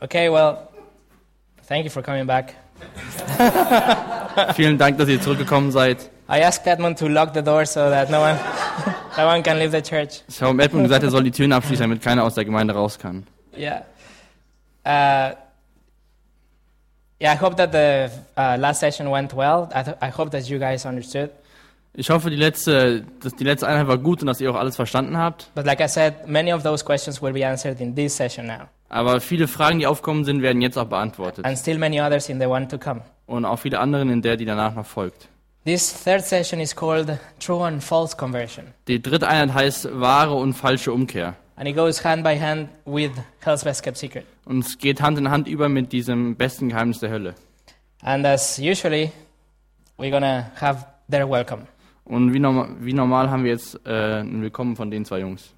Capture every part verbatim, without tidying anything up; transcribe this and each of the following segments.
Okay, well, thank you for coming back. Vielen Dank, dass ihr zurückgekommen seid. I asked Edmund to lock the door so that no one, no one can leave the church. Ich habe Edmund gesagt, er soll die Türen abschließen, damit keiner aus der Gemeinde raus kann. Yeah. Uh, yeah, I hope that the uh, last session went well. I, th- I hope that you guys understood. Ich hoffe, die letzte, dass die letzte Einheit war gut und dass ihr auch alles verstanden habt. But like I said, many of those questions will be answered in this session now. Aber viele Fragen, die aufkommen sind, werden jetzt auch beantwortet. And still many others in the one to come. Und auch viele andere in der, die danach noch folgt. This third session is called True and False Conversion. Die dritte Einheit heißt wahre und falsche Umkehr. And it goes hand by hand with Hell's Best Kept Secret. Und es geht Hand in Hand über mit diesem besten Geheimnis der Hölle. And as usually, we're gonna have their welcome. Und wie, norma- wie normal haben wir jetzt äh, ein Willkommen von den zwei Jungs.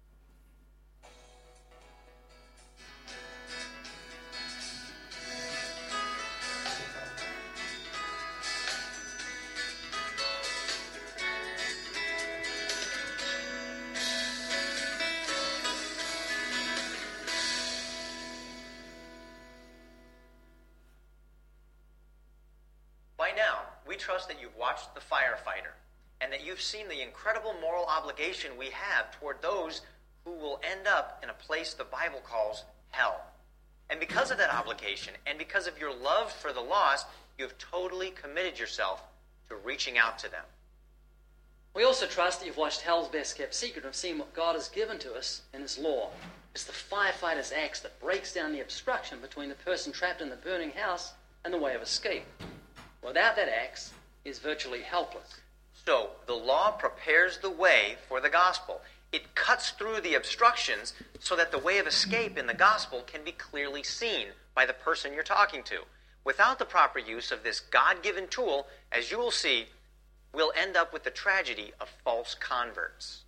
By now, we trust that you've watched The Firefighter and that you've seen the incredible moral obligation we have toward those who will end up in a place the Bible calls hell. And because of that obligation and because of your love for the lost, you have totally committed yourself to reaching out to them. We also trust that you've watched Hell's Best Kept Secret and have seen what God has given to us in His law. It's the firefighter's axe that breaks down the obstruction between the person trapped in the burning house and the way of escape. Without that axe, he is virtually helpless. So, the law prepares the way for the gospel. It cuts through the obstructions so that the way of escape in the gospel can be clearly seen by the person you're talking to. Without the proper use of this God-given tool, as you will see, we'll end up with the tragedy of false converts.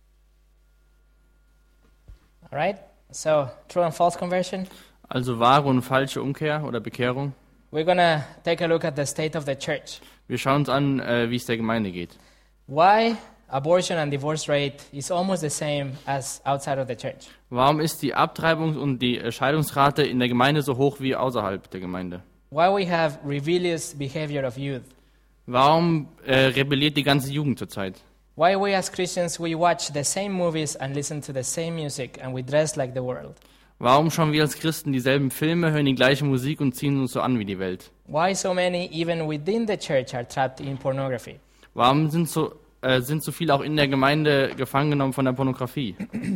All right? So, true and false conversion. Also wahre und falsche Umkehr oder Bekehrung. We're going to take a look at the state of the church. Wir schauen uns an, äh, wie es der Gemeinde geht. Why abortion and divorce rate is almost the same as outside of the church. Warum ist die Abtreibungs- und die äh, Scheidungsrate in der Gemeinde so hoch wie außerhalb der Gemeinde? Why we have rebellious behavior of youth. Warum äh, rebelliert die ganze Jugend zurzeit? Why we as Christians, we watch the same movies and listen to the same music and we dress like the world. Warum schauen wir als Christen dieselben Filme, hören die gleiche Musik und ziehen uns so an wie die Welt? Why so many, even within the church, are trapped in pornography? Warum sind so, äh, sind so viele auch in der Gemeinde gefangen genommen von der Pornografie?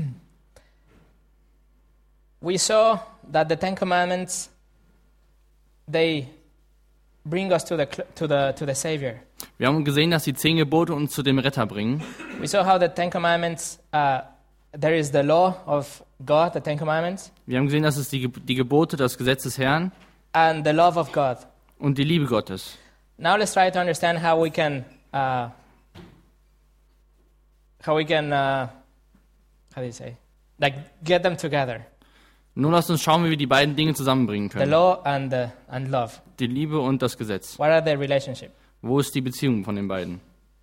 We saw that the Ten Commandments, they bring us to the to the to the Savior. Wir haben gesehen, dass die zehn Gebote uns zu dem Retter bringen. We saw how the Ten Commandments, uh, there is the law of God, the Ten Commandments, Wir haben gesehen, dass es die, Ge- die Gebote, das Gesetz des Herrn and the love of God. und die Liebe Gottes. Now let's try to understand how we can, uh, how we can, uh, how do you say, like get them together. Nun lasst uns schauen, wie wir die beiden Dinge zusammenbringen The können. law and the, and love. Die Liebe und das Gesetz. What are the relationship? Wo ist die Beziehung von den beiden?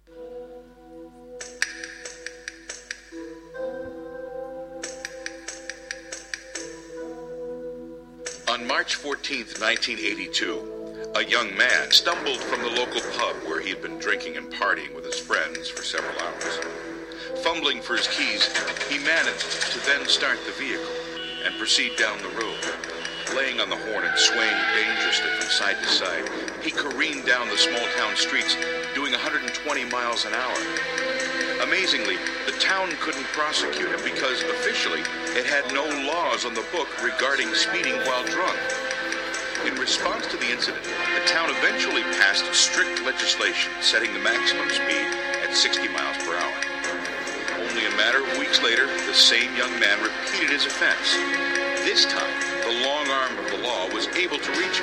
On March fourteenth, nineteen eighty-two, a young man stumbled from the local pub where he had been drinking and partying with his friends for several hours. Fumbling for his keys, he managed to then start the vehicle and proceed down the road. Laying on the horn and swaying dangerously from side to side, he careened down the small-town streets, doing one hundred twenty miles an hour. Amazingly, the town couldn't prosecute him because officially it had no laws on the book regarding speeding while drunk. In response to the incident, the town eventually passed strict legislation setting the maximum speed at sixty miles per hour. Only a matter of weeks later, the same young man repeated his offense. This time, the long arm of the law was able to reach him.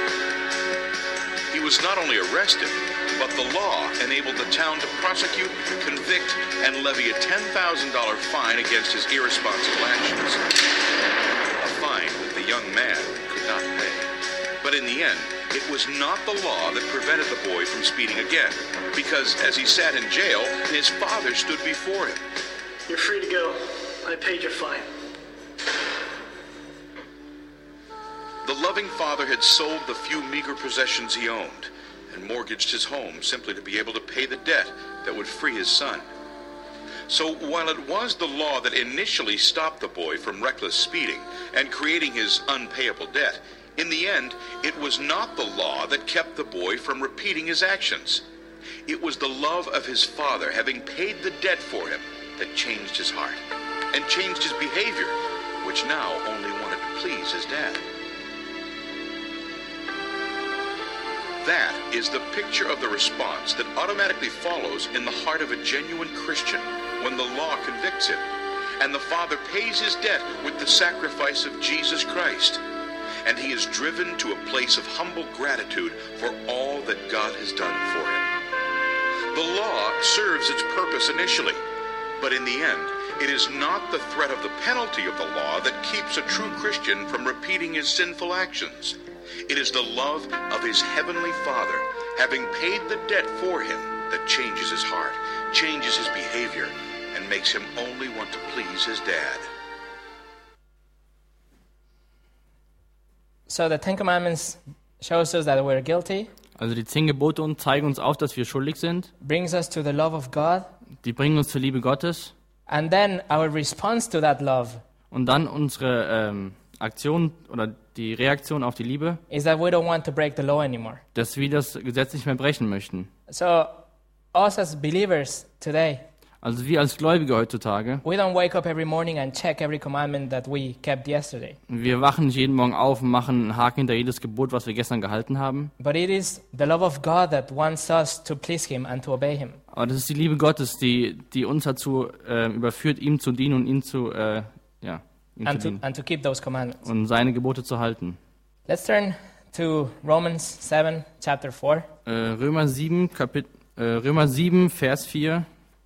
He was not only arrested, but the law enabled the town to prosecute, convict, and levy a ten thousand dollars fine against his irresponsible actions. A fine that the young man could not pay. But in the end, it was not the law that prevented the boy from speeding again, because as he sat in jail, his father stood before him. You're free to go. I paid your fine. The loving father had sold the few meager possessions he owned and mortgaged his home simply to be able to pay the debt that would free his son. So while it was the law that initially stopped the boy from reckless speeding and creating his unpayable debt, in the end, it was not the law that kept the boy from repeating his actions. It was the love of his father, having paid the debt for him, that changed his heart and changed his behavior, which now only wanted to please his dad. That is the picture of the response that automatically follows in the heart of a genuine Christian when the law convicts him, and the father pays his debt with the sacrifice of Jesus Christ, and he is driven to a place of humble gratitude for all that God has done for him. The law serves its purpose initially, but in the end, it is not the threat of the penalty of the law that keeps a true Christian from repeating his sinful actions. It is the love of his heavenly Father, having paid the debt for him, that changes his heart, changes his behavior, and makes him only want to please his dad. So the Ten Commandments shows us that we're guilty, Also die zehn Gebote uns zeigen uns auf, dass wir schuldig sind. brings us to the love of God, Die bringen uns zur Liebe Gottes. and then our response to that love Und dann unsere ähm, Aktion oder die Reaktion auf die Liebe, is that we don't want to break the law anymore. dass wir das Gesetz nicht mehr brechen möchten. So us as believers today, Also wir als Gläubige heutzutage, we don't wake up every morning and check every commandment that we kept yesterday. wir wachen nicht jeden Morgen auf und machen einen Haken hinter jedes Gebot, was wir gestern gehalten haben. But it is the love of God that wants us to please Him and to obey Him. Aber das ist die Liebe Gottes, die, die uns dazu äh, überführt, ihm zu dienen und ihn zu, äh, ja, ihm zu And to, dienen and to keep those commandments. und seine Gebote zu halten. Let's turn to Romans seven, chapter four. Äh, Römer sieben, Kapit äh, Römer sieben, Vers vier.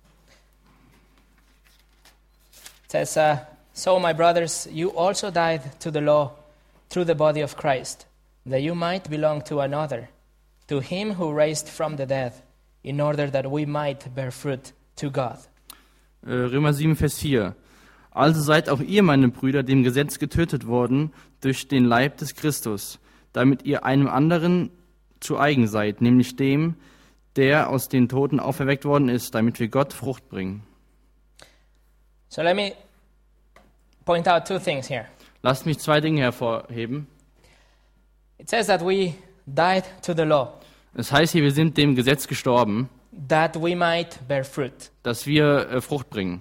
It says, uh, So my brothers, you also died to the law through the body of Christ, that you might belong to another, to Him who raised from the dead, in order that we might bear fruit to God. Äh, Römer sieben, Vers vier. Also seid auch ihr, meine Brüder, dem Gesetz getötet worden durch den Leib des Christus, damit ihr einem anderen zu eigen seid, nämlich dem, der aus den Toten auferweckt worden ist, damit wir Gott Frucht bringen. So let me point out two things here. Lasst mich zwei Dinge hervorheben. It says that we died to the law, Es heißt hier, wir sind dem Gesetz gestorben, that we might bear fruit. dass wir äh, Frucht bringen.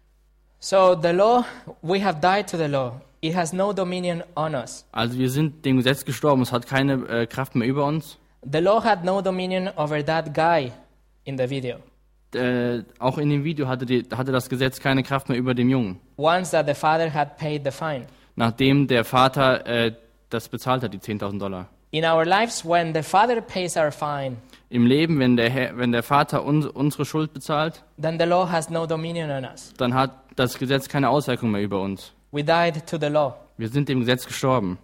So the law, we have died to the law. It has no dominion on us. Also wir sind dem Gesetz gestorben, es hat keine äh, Kraft mehr über uns. The law had no dominion over that guy in the video. Äh, auch in dem Video hatte, die, hatte das Gesetz keine Kraft mehr über dem Jungen, Once that the father had paid the fine. nachdem der Vater äh, das bezahlt hat, die zehntausend Dollar. In our lives, when the father pays our fine, Im Leben, wenn der, Herr, wenn der Vater uns, unsere Schuld bezahlt, then the law has no dominion on us. dann hat das Gesetz keine Auswirkung mehr über uns. We died to the law. Wir sind dem Gesetz gestorben.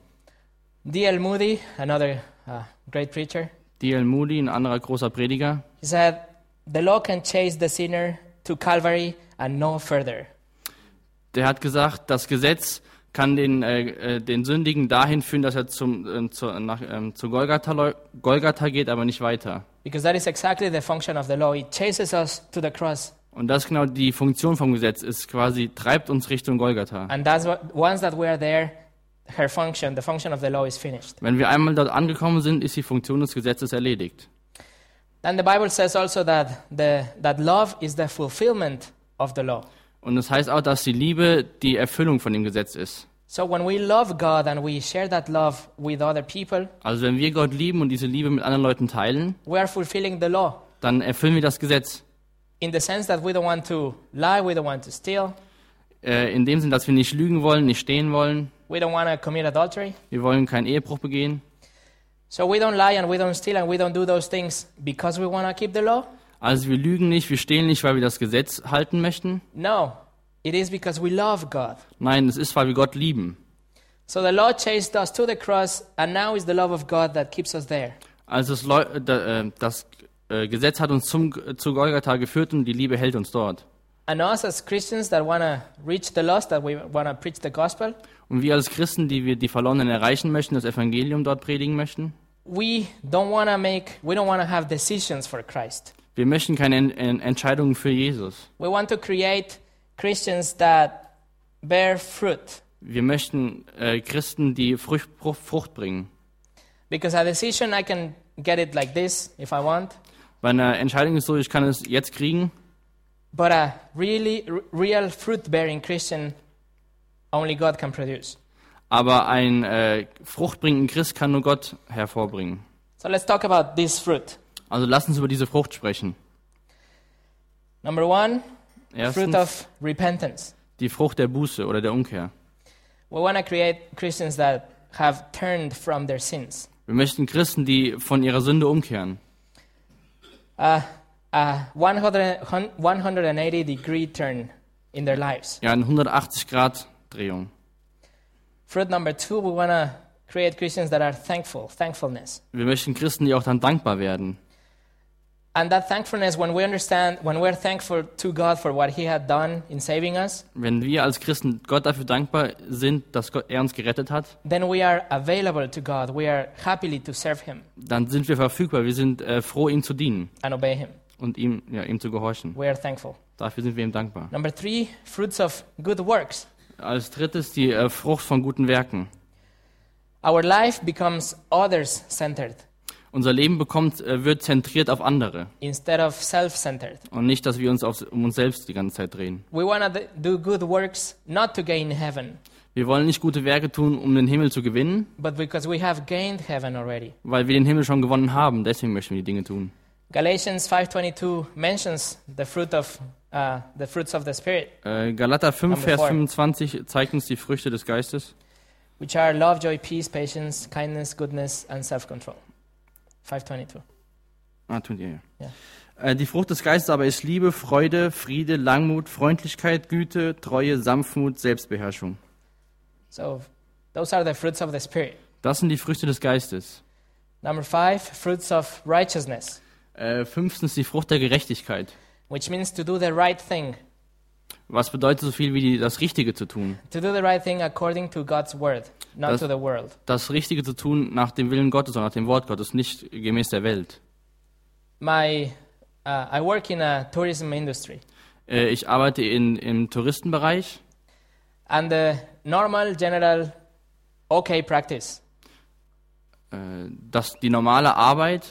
D L Moody, another uh, great preacher, D L Moody, ein anderer großer Prediger, he said, the law can chase the sinner to Calvary and no further. der hat gesagt, das Gesetz kann den, äh, den Sündigen dahin führen, dass er zum, äh, zu, nach, äh, zu Golgatha, leu- Golgatha geht, aber nicht weiter. Because that is exactly the function of the law. It chases us to the cross. Und das ist genau die Funktion vom Gesetz, ist quasi, treibt uns Richtung Golgatha. And that's what, once that we are there, her function, the function of the law is finished. Wenn wir einmal dort angekommen sind, ist die Funktion des Gesetzes erledigt. Then the Bible says also that, the, that love is the fulfillment of the law. Und es heißt auch, dass die Liebe die Erfüllung von dem Gesetz ist. So when we love God and we share that love with other people, Also wenn wir Gott lieben und diese Liebe mit anderen Leuten teilen, we are fulfilling the law. dann erfüllen wir das Gesetz. In the sense that we don't want to lie, we don't want to steal, Äh, in dem Sinn, dass wir nicht lügen wollen, nicht stehen wollen. we don't want to commit adultery. Wir wollen keinen Ehebruch begehen. So we don't lie and we don't steal and we don't do those things because we want to keep the law? Also wir lügen nicht, wir stehlen nicht, weil wir das Gesetz halten möchten. No, it is because we love God. Nein, es ist, weil wir Gott lieben. So the law chased us to the cross, and now it's the love of God that keeps us there. Also das, Leu- äh, das äh, Gesetz hat uns zum, zu Golgatha geführt und die Liebe hält uns dort. And us as Christians that want to reach the lost, that we want to preach the gospel, Und wir als Christen, die wir die Verlorenen erreichen möchten, das Evangelium dort predigen möchten, we don't want to make, we don't want to have decisions for Christ. wir möchten keine En- En- Entscheidungen für Jesus. We want to create Christians that bear fruit. Wir möchten äh, Christen, die Frucht, Frucht bringen. Because a decision, I can get it like this if I want. Bei einer Entscheidung ist so, ich kann es jetzt kriegen, But a really r- real fruit-bearing Christian, only God can produce. aber ein äh, fruchtbringenden Christ kann nur Gott hervorbringen. So let's talk about this fruit. Also lass uns über diese Frucht sprechen. Number one, fruit Erstens, of repentance. die Frucht der Buße oder der Umkehr. We want to create Christians that have turned from their sins. Wir möchten Christen, die von ihrer Sünde umkehren. Uh, a one hundred eighty degree turn in their lives. Ja, eine hundertachtzig Grad Drehung. Fruit number two, we want to create Christians that are thankful, thankfulness. Wir möchten Christen, die auch dann dankbar werden. And that thankfulness, when we understand, when we're thankful to God for what He had done in saving us, Wenn wir als Christen Gott dafür dankbar sind, dass Gott, er uns gerettet hat, then we are available to God. We are happily to serve Him dann sind wir verfügbar. Wir sind äh, froh, ihm zu dienen and obey Him. und ihm, ja, ihm zu gehorchen. We are thankful. Dafür sind wir ihm dankbar. Number three, fruits of good works. Als drittes die äh, Frucht von guten Werken. Our life becomes others-centered Unser Leben bekommt, äh, wird zentriert auf andere instead of self-centered. und nicht, dass wir uns auf, um uns selbst die ganze Zeit drehen. We want to do good works not to gain heaven, Wir wollen nicht gute Werke tun, um den Himmel zu gewinnen, but because we have gained heaven already. weil wir den Himmel schon gewonnen haben. Deswegen möchten wir die Dinge tun. Galatians five twenty-two mentions the fruit of uh, the fruits of the Spirit, Äh, Galater fünf, Number Vers four. fünfundzwanzig zeigt uns die Früchte des Geistes. which are love, joy, peace, patience, kindness, goodness, and self-control. five twenty-two. Ah, tut ihr, ja. Ja. Äh, die Frucht des Geistes aber ist Liebe, Freude, Friede, Langmut, Freundlichkeit, Güte, Treue, Sanftmut, Selbstbeherrschung. So those are the fruits of the Spirit. Das sind die Früchte des Geistes. Number five, fruits of righteousness, Äh, fünftens die Frucht der Gerechtigkeit. which means to do the right thing, Was bedeutet so viel wie die, das Richtige zu tun? to do the right thing according to God's word, not Das- to the world. Das Richtige zu tun nach dem Willen Gottes und nach dem Wort Gottes, nicht gemäß der Welt. My, uh, I work in a tourism industry, Äh, ich arbeite in, im Touristenbereich and the normal, general, okay practice äh, dass die normale Arbeit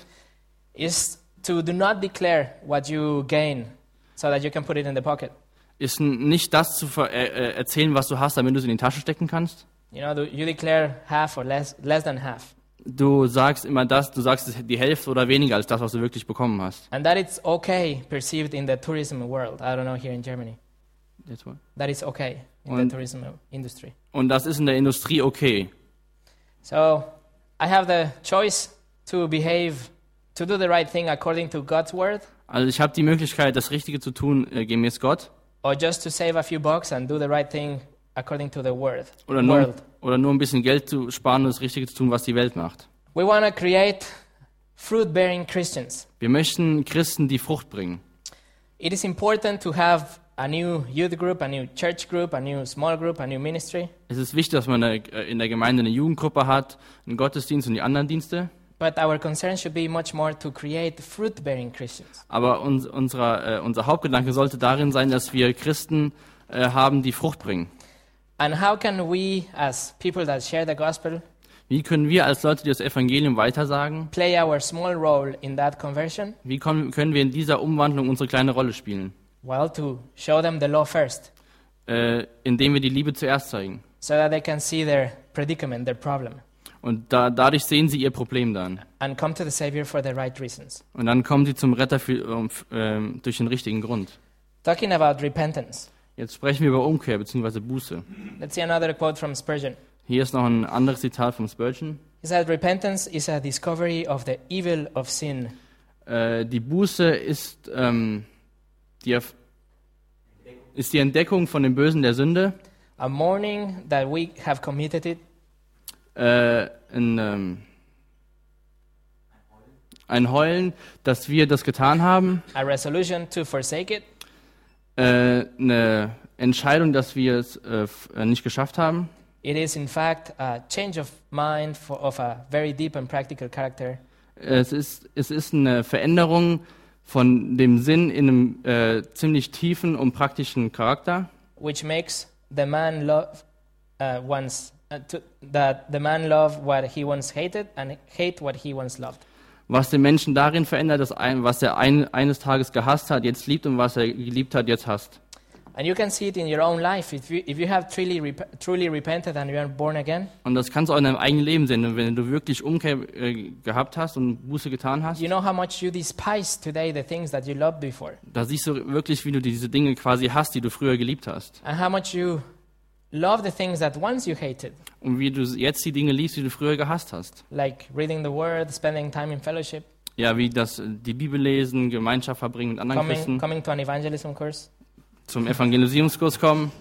is to do not declare what you gain, so that you can put it in the pocket. ist n- nicht das zu ver äh, äh, erzählen, was du hast, damit du es in die Tasche stecken kannst. You know, do- you declare half or less, less than half, Du sagst immer das, du sagst die Hälfte oder weniger als das, was du wirklich bekommen hast. and that it's okay perceived in the tourism world. I don't know here in Germany. Jetzt mal. That is okay in Und- the tourism industry. Und das ist in der Industrie okay. So I have the choice to behave, to do the right thing according to God's word, Also ich habe die Möglichkeit, das Richtige zu tun, äh, gemäß Gott, or just to save a few bucks and do the right thing according to the word. oder nur, world. oder nur ein bisschen Geld zu sparen und das Richtige zu tun, was die Welt macht. We want to create fruit-bearing Christians. Wir möchten Christen, die Frucht bringen. It is important to have a new youth group, a new church group, a new small group, a new ministry. Es ist wichtig, dass man eine, äh, in der Gemeinde eine Jugendgruppe hat, einen Gottesdienst und die anderen Dienste. But our concern should be much more to create fruit-bearing Christians. Aber uns, unserer, äh, unser Hauptgedanke sollte darin sein, dass wir Christen äh, haben, die Frucht bringen. And how can we, as people that share the gospel, Wie können wir als Leute, die das Evangelium weitersagen, play our small role in that conversion? wie kon- können wir in dieser Umwandlung unsere kleine Rolle spielen? Well, to show them the law first, Äh, indem wir die Liebe zuerst zeigen. so that they can see their predicament, their problem, Und da, dadurch sehen sie ihr Problem dann. and come to the Savior for the right reasons. Und dann kommen sie zum Retter für, um, f- ähm, durch den richtigen Grund. Talking about repentance, Jetzt sprechen wir über Umkehr bzw. Buße. let's see another quote from Spurgeon. Hier ist noch ein anderes Zitat vom Spurgeon. He said, repentance is a discovery of the evil of sin, Äh, die Buße ist, ähm, die, Erf- ist die Entdeckung von dem Bösen der Sünde, a mourning that we have committed it, äh, ein, ähm, ein Heulen, dass wir das getan haben, a resolution to forsake it, äh, eine Entscheidung, dass wir es äh, f- äh, nicht geschafft haben It is in fact a change of mind for, of a very deep and practical character. Es ist, es ist eine Veränderung von dem Sinn in einem äh, ziemlich tiefen und praktischen Charakter, which makes the man love uh, once uh, to, that the man love what he once hated and hate what he once loved. was den Menschen darin verändert, dass ein, was er ein, eines Tages gehasst hat, jetzt liebt und was er geliebt hat, jetzt hasst. And you can see it in your own life. If you, if you have truly, rep- truly repented and you are born again, Und das kannst du auch in deinem eigenen Leben sehen, wenn du wirklich Umkehr äh, gehabt hast und Buße getan hast. you know how much you despise today the things that you loved before, Da siehst du wirklich, wie du diese Dinge quasi hast, die du früher geliebt hast. and how much you love the things that once you hated, Und wie du jetzt die Dinge liebst, die du früher gehasst hast. like reading the Word, spending time in fellowship, Ja, wie das die Bibel lesen, Gemeinschaft verbringen mit anderen coming, Christen, coming to an evangelism course. zum Evangelisierungskurs kommen.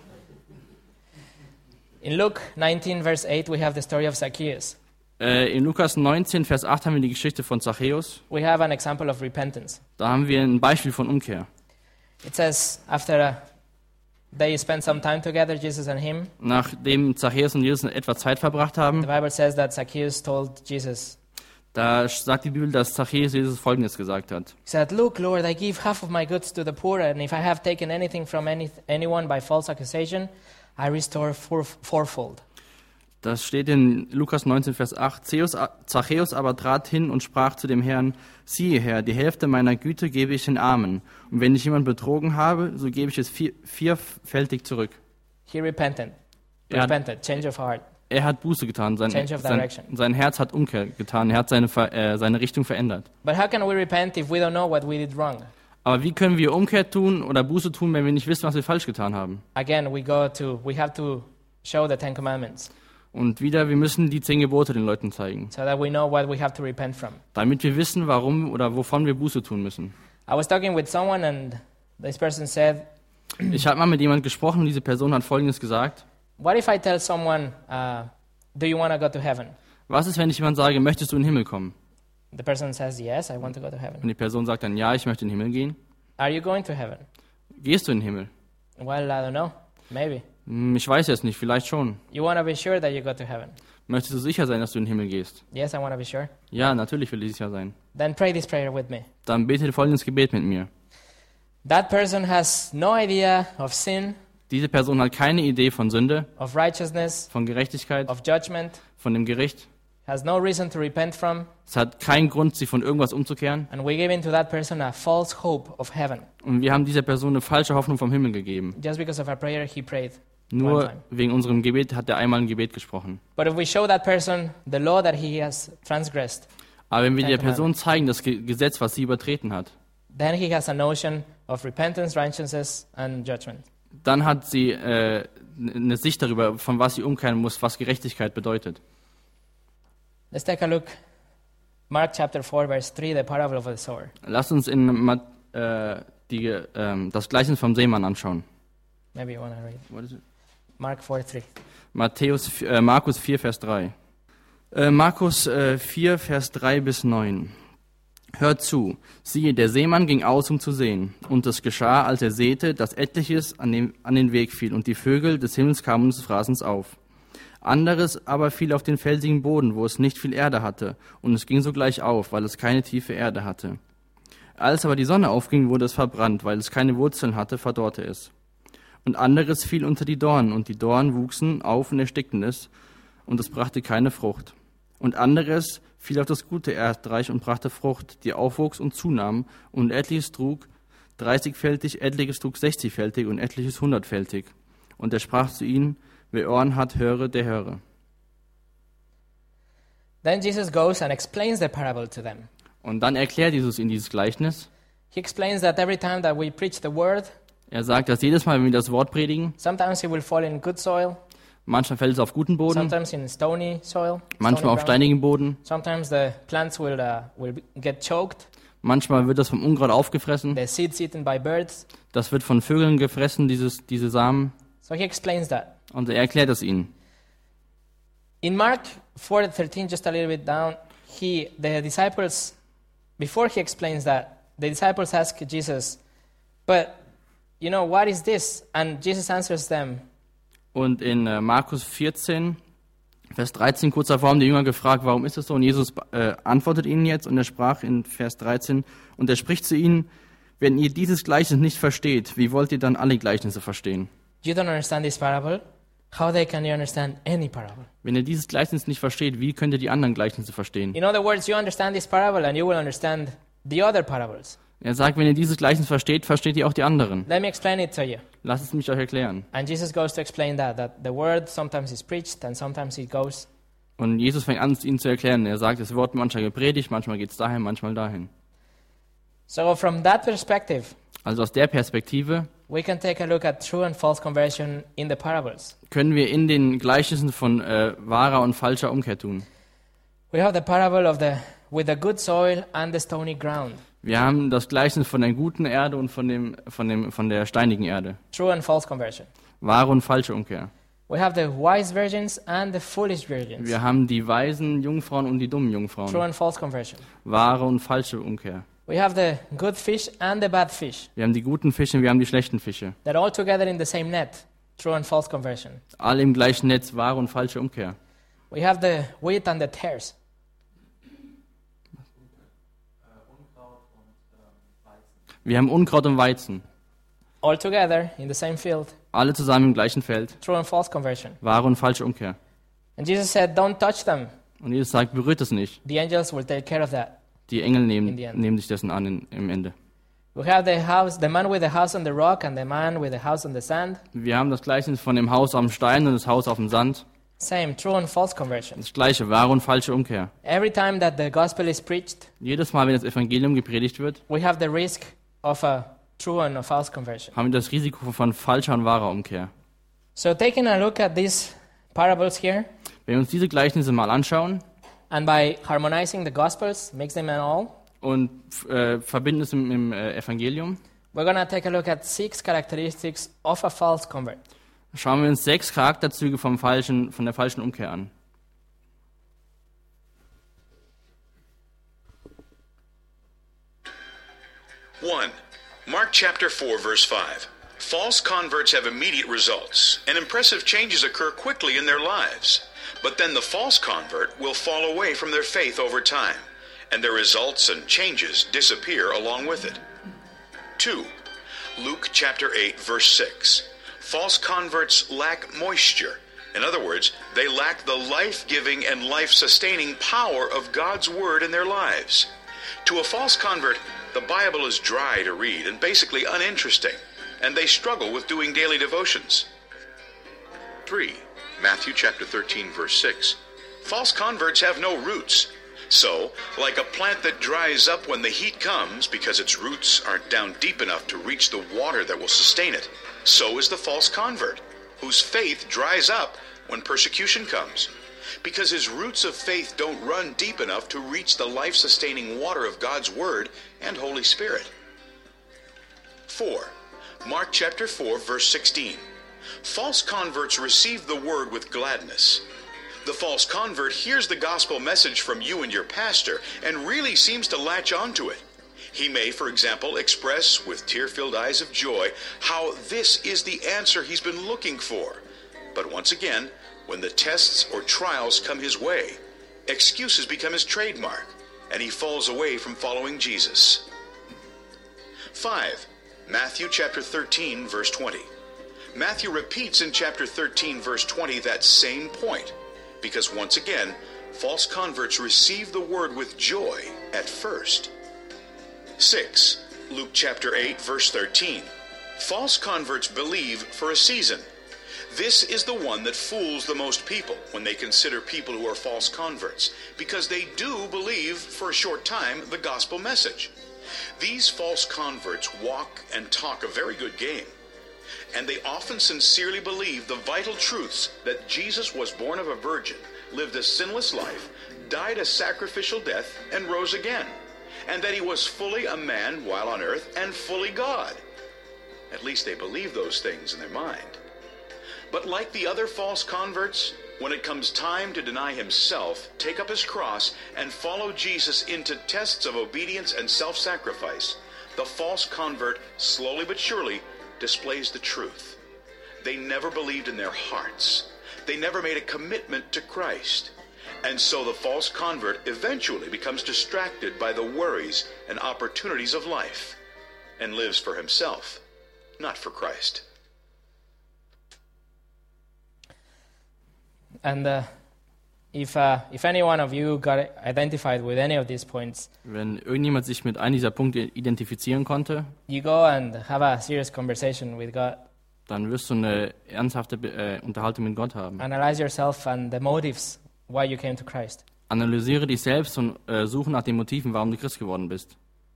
In Luke nineteen, verse eight, we have the story of Zacchaeus. Äh, in Lukas neunzehn, Vers acht haben wir die Geschichte von Zachäus. We have an example of repentance. Da haben wir ein Beispiel von Umkehr. It says, after uh, they spent some time together, Jesus and him, Nachdem Zachäus und Jesus etwa Zeit verbracht haben, the Bible says that Zacchaeus told Jesus, da sagt die Bibel, dass Zachäus Jesus Folgendes gesagt hat. he said, "Look, Lord, I give half of my goods to the poor, and if I have taken anything from any, anyone by false accusation, I restore four, fourfold." Das steht in Lukas neunzehn, Vers acht. Zeus- Zachäus aber trat hin und sprach zu dem Herrn, siehe Herr, die Hälfte meiner Güte gebe ich den Armen. Und wenn ich jemand betrogen habe, so gebe ich es vier, vierfältig zurück. He repented. Er hat, Repented, change of heart. er hat Buße getan, sein, Change of sein, direction. sein Herz hat Umkehr getan, er hat seine, Ver- äh, seine Richtung verändert. But how can we repent if we don't know what we did wrong? Aber wie können wir Umkehr tun oder Buße tun, wenn wir nicht wissen, was wir falsch getan haben? Again, we go to, we have to show the Ten Commandments Und wieder, wir müssen die zehn Gebote den Leuten zeigen, so that we know what we have to repent from. damit wir wissen, warum oder wovon wir Buße tun müssen. I was talking with someone, and this person said, Ich habe mal mit jemandem gesprochen und diese Person hat Folgendes gesagt. what if I tell someone, uh, do you want to go to heaven? Was ist, wenn ich jemand sage, möchtest du in den Himmel kommen? The person says, yes, I want to go to Und heaven. die Person sagt dann, ja, ich möchte in den Himmel gehen. Are you going to heaven? Gehst du in den Himmel? Well, I don't know. Maybe. Hm, Ich weiß jetzt nicht, vielleicht schon. You want to be sure that you go to heaven? Möchtest du sicher sein, dass du in den Himmel gehst? Yes, I want to be sure. Ja, natürlich will ich sicher sein. Then pray this prayer with me. Dann bete folgendes Gebet mit mir. That person has no idea of sin, Diese Person hat keine Idee von Sünde, of righteousness, von Gerechtigkeit, of judgment, von dem Gericht. has no reason to repent from, Es hat keinen Grund, sich von irgendwas umzukehren. and we give into that person a false hope of heaven. Und wir haben dieser Person eine falsche Hoffnung vom Himmel gegeben. Just because of a prayer he prayed one Nur time. wegen unserem Gebet hat er einmal ein Gebet gesprochen. But if we show that person the law that he has transgressed, Aber wenn wir Ten der Person zeigen, das Ge- Gesetz, was sie übertreten hat, then he has a notion of repentance, righteousness, and judgment. dann hat sie äh, eine Sicht darüber, von was sie umkehren muss, was Gerechtigkeit bedeutet. Let's take a look. Mark chapter four, verse three, the parable of the sower. Lasst uns in Ma- äh, die, ähm, das Gleichnis vom Seemann anschauen. Maybe you want to read. What is it? Mark four, three. Matthäus, äh, Markus vier, Vers drei. Äh, Markus äh, vier, Vers drei bis neun. Hört zu, siehe, der Seemann ging aus, um zu sehen. Und es geschah, als er säte, dass etliches an den, an den Weg fiel, und die Vögel des Himmels kamen und es fraßen es auf. Anderes aber fiel auf den felsigen Boden, wo es nicht viel Erde hatte, und es ging sogleich auf, weil es keine tiefe Erde hatte. Als aber die Sonne aufging, wurde es verbrannt, weil es keine Wurzeln hatte, verdorrte es. Und anderes fiel unter die Dornen, und die Dornen wuchsen auf und erstickten es, und es brachte keine Frucht. Und anderes fiel auf das gute Erdreich und brachte Frucht, die aufwuchs und zunahm, und etliches trug dreißigfältig, etliches trug sechzigfältig und etliches hundertfältig. Und er sprach zu ihnen, wer Ohren hat, höre, der höre. Then Jesus goes and explains the parable to them. Und dann erklärt Jesus ihnen dieses Gleichnis. He explains that every time that we preach the word, Er sagt, dass jedes Mal, wenn wir das Wort predigen, sometimes it will fall in good soil, manchmal fällt es auf guten Boden, sometimes in stony soil, manchmal stony auf ground. steinigen Boden, Sometimes the plants will uh, will be- get choked, manchmal wird das vom Unkraut aufgefressen, the seeds eaten by birds. das wird von Vögeln gefressen, dieses, diese Samen, So he explains that. und er erklärt es ihnen. In Mark four thirteen, just a little bit down, he the disciples, before he explains that, the disciples ask Jesus, but you know, what is this? And Jesus answers them, Und in äh, Markus vierzehn, Vers dreizehn, kurz davor haben die Jünger gefragt, warum ist das so? Und Jesus äh, antwortet ihnen jetzt und er sprach in Vers dreizehn, und er spricht zu ihnen, wenn ihr dieses Gleichnis nicht versteht, wie wollt ihr dann alle Gleichnisse verstehen? You don't understand this parable. How they can you understand any parable? Wenn ihr dieses Gleichnis nicht versteht, wie könnt ihr die anderen Gleichnisse verstehen? In other words, you understand this parable and you will understand the other parables. Er sagt, wenn ihr dieses Gleichnis versteht, versteht ihr auch die anderen. Let me explain it to you. Lasst es mich euch erklären. And Jesus goes to explain that, that the word sometimes is preached and sometimes it goes. Und Jesus fängt an, es ihnen zu erklären. Er sagt, es wird manchmal gepredigt, manchmal geht es dahin, manchmal dahin. So from that perspective, Also aus der Perspektive we can take a look at true and false conversion in the parables. können wir in den Gleichnissen von äh, wahrer und falscher Umkehr tun. We have the parable of the with the good soil and the stony ground. Wir haben das Gleichnis von der guten Erde und von, dem, von, dem, von der steinigen Erde. True and false conversion. Wahre und falsche Umkehr. We have the wise virgins and the foolish virgins. Wir haben die weisen Jungfrauen und die dummen True Jungfrauen. and false conversion. Wahre und falsche Umkehr. We have the good fish and the bad fish. Wir haben die guten Fische, wir haben die schlechten Fische. They're all together in the same net. True and false conversion. Alle im gleichen Netz, wahre und falsche Umkehr. We have the wheat and the tares. Wir haben Unkraut und Weizen. All together in the same field. Alle zusammen im gleichen Feld. True and false conversion. Wahre und falsche Umkehr. And Jesus said, don't touch them. Und Jesus sagt, berührt es nicht. The angels will take care of that. Die Engel In nehmen, the end. nehmen sich dessen an in, im Ende. We have the house, the man with the house on the rock and the man with the house on the sand. Wir haben das Gleichnis von dem Haus am Stein und das Haus auf dem Sand. Same, true and false conversion. Das gleiche, wahre und falsche Umkehr. Every time that the gospel is preached, Jedes Mal, wenn das Evangelium gepredigt wird, we have the risk of a true and a false conversion. haben wir das Risiko von falscher und wahrer Umkehr. So taking a look at these parables here, Wenn wir uns diese Gleichnisse mal anschauen and by harmonizing the gospels, mix them in all, und äh, verbinden es im, im äh, Evangelium, we're going to take a look at six characteristics of a false convert. schauen wir uns sechs Charakterzüge vom falschen, von der falschen Umkehr an. one. Mark chapter four, verse five. False converts have immediate results, and impressive changes occur quickly in their lives. But then the false convert will fall away from their faith over time, and their results and changes disappear along with it. two. Luke chapter eight, verse six. False converts lack moisture. In other words, they lack the life-giving and life-sustaining power of God's Word in their lives. To a false convert, the Bible is dry to read and basically uninteresting, and they struggle with doing daily devotions. three. Matthew chapter thirteen, verse six. False converts have no roots. So, like a plant that dries up when the heat comes because its roots aren't down deep enough to reach the water that will sustain it, so is the false convert, whose faith dries up when persecution comes, because his roots of faith don't run deep enough to reach the life-sustaining water of God's Word and Holy Spirit. four. Mark chapter four, verse sixteen. False converts receive the Word with gladness. The false convert hears the gospel message from you and your pastor and really seems to latch onto it. He may, for example, express with tear-filled eyes of joy how this is the answer he's been looking for. But once again, when the tests or trials come his way, excuses become his trademark, and he falls away from following Jesus. five. Matthew chapter thirteen, verse twenty. Matthew repeats in chapter thirteen, verse twenty, that same point, because once again, false converts receive the word with joy at first. six. Luke chapter eight, verse thirteen. False converts believe for a season. This is the one that fools the most people when they consider people who are false converts, because they do believe for a short time the gospel message. These false converts walk and talk a very good game, and they often sincerely believe the vital truths that Jesus was born of a virgin, lived a sinless life, died a sacrificial death, and rose again, and that he was fully a man while on earth and fully God. At least they believe those things in their mind. But like the other false converts, when it comes time to deny himself, take up his cross, and follow Jesus into tests of obedience and self-sacrifice, the false convert slowly but surely displays the truth. they never believed in their hearts. They never made a commitment to Christ. And so the false convert eventually becomes distracted by the worries and opportunities of life and lives for himself, not for Christ. And uh, if uh, if any one of you got identified with any of these points, Wenn irgendjemand sich mit einem dieser Punkte identifizieren konnte, you go and have a serious conversation with God. dann wirst du eine ernsthafte äh, Unterhaltung mit Gott haben. Analyze yourself and the motives why you came to Christ. Analysiere dich selbst und äh, suche nach den Motiven, warum du Christ geworden bist.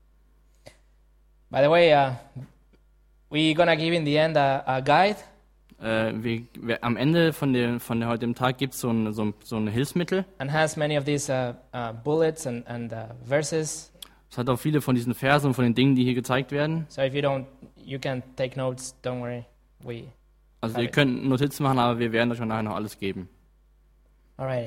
By the way, uh, we're gonna give in the end a, a guide. Äh, wir, wir, am Ende von, der, von der heutigem Tag gibt so ein, so, ein, so ein Hilfsmittel. And has many of these uh, uh, bullets and, and uh, verses. Es hat auch viele von diesen Versen und von den Dingen, die hier gezeigt werden. So if you don't, you can take notes. Don't worry, we. Also Habe ihr ich. könnt Notizen machen, aber wir werden euch nachher noch alles geben. Alrighty.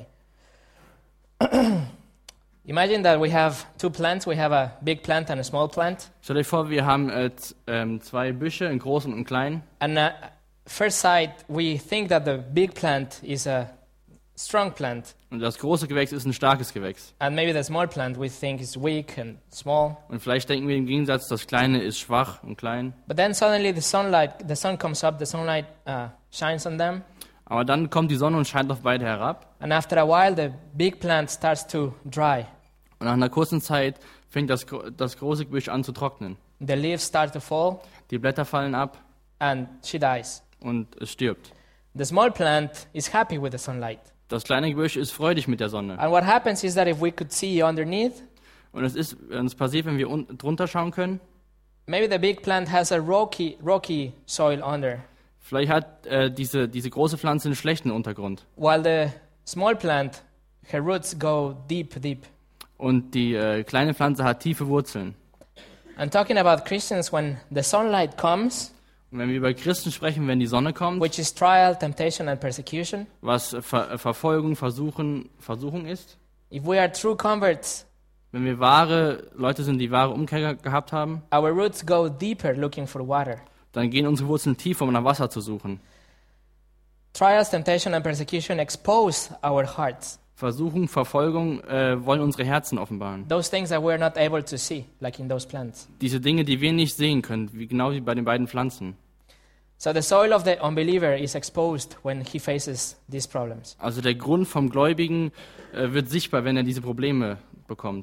Imagine that we have two plants. We have a big plant and a small plant. Stellt euch vor, wir haben äh, z- ähm, zwei Büsche, einen großen und einen kleinen. And uh, first sight, we think that the big plant is a strong plant, Und das große Gewächs ist ein starkes Gewächs. and maybe the small plant we think is weak and small. Und vielleicht denken wir im Gegensatz, das kleine ist schwach und klein. But then suddenly the sunlight, the sun comes up, the sunlight uh, shines on them, Aber dann kommt die Sonne und scheint auf beide herab. and after a while, the big plant starts to dry. Und nach einer kurzen Zeit fängt das, gro- das große Gebüsch an zu trocknen. The leaves start to fall, Die Blätter fallen ab and she dies. und es stirbt. The small plant is happy with the sunlight. Das kleine Gebüsch ist freudig mit der Sonne. And what happens is that if we could see underneath, Und es ist, und es passiert, wenn wir un- drunter schauen können. maybe the big plant has a rocky, rocky soil under, Vielleicht hat äh, diese, diese große Pflanze einen schlechten Untergrund. while the small plant, her roots go deep, deep. Und die äh, kleine Pflanze hat tiefe Wurzeln. I'm talking about Christians when the sunlight comes, Und wenn wir über Christen sprechen, wenn die Sonne kommt, which is trial, temptation, and persecution. was Ver Verfolgung, Versuchen, Versuchung ist, If we are true converts, wenn wir wahre Leute sind, die wahre Umkehr ge- gehabt haben, our roots go deeper looking for water. dann gehen unsere Wurzeln tiefer, um nach Wasser zu suchen. Trials, temptation, and persecution expose our hearts. Versuchung, Verfolgung äh, wollen unsere Herzen offenbaren. Those things that we're not able to see, like in those plants. Diese Dinge, die wir nicht sehen können, wie, genau wie bei den beiden Pflanzen. So the soil of the unbeliever is exposed when he faces these problems. Also der Grund vom Gläubigen äh, wird sichtbar, wenn er diese Probleme bekommt.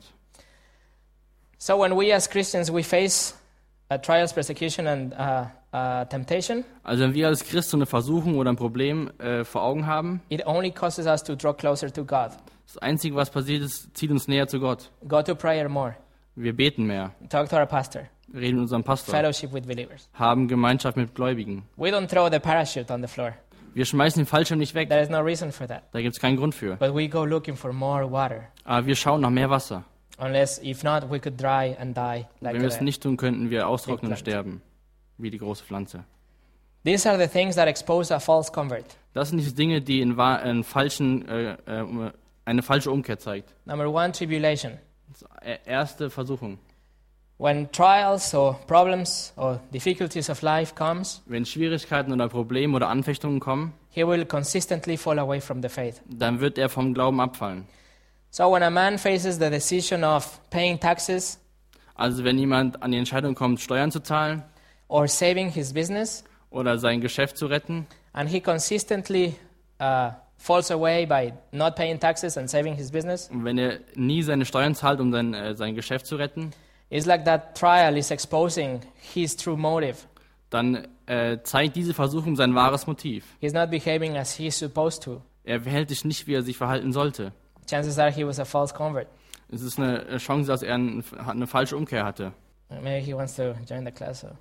So when we as Christians, we face uh, trials, persecution, and uh, uh, temptation, Also wenn wir als Christen eine Versuchung oder ein Problem äh, vor Augen haben, it only causes us to draw closer to God. das Einzige, was passiert ist, zieht uns näher zu Gott. Go to prayer more. Wir beten mehr, Talk to our pastor. reden mit unserem Pastor, Fellowship with believers. haben Gemeinschaft mit Gläubigen. We don't throw the parachute on the floor. Wir schmeißen den Fallschirm nicht weg, There is no reason for that. da gibt es keinen Grund für. But we go looking for more water. Aber wir schauen nach mehr Wasser. Unless, if not, we could dry and die like Wenn wir es the, nicht tun, könnten wir austrocknen und Pflanze. sterben, wie die große Pflanze. These are the things that expose a false convert. Das sind diese Dinge, die in wahr- einen falschen, äh, äh, eine falsche Umkehr zeigt. Number one, tribulation. Das ist die erste Versuchung. When trials or problems or difficulties of life comes, Wenn Schwierigkeiten oder Probleme oder Anfechtungen kommen, he will consistently fall away from the faith. dann wird er vom Glauben abfallen. So when a man faces the decision of paying taxes Also wenn jemand an die Entscheidung kommt, Steuern zu zahlen or saving his business, oder sein Geschäft zu retten, and he consistently uh, falls away by not paying taxes and saving his business, und wenn er nie seine Steuern zahlt, um sein, äh, sein Geschäft zu retten, it's like that trial is exposing his true motive. dann äh, zeigt diese Versuchung sein wahres Motiv. He's not behaving as he's supposed to. Er verhält sich nicht, wie er sich verhalten sollte. Chances are he was a false convert. Es ist eine Chance, dass er ein, eine falsche Umkehr hatte. Maybe he wants to join the class. So.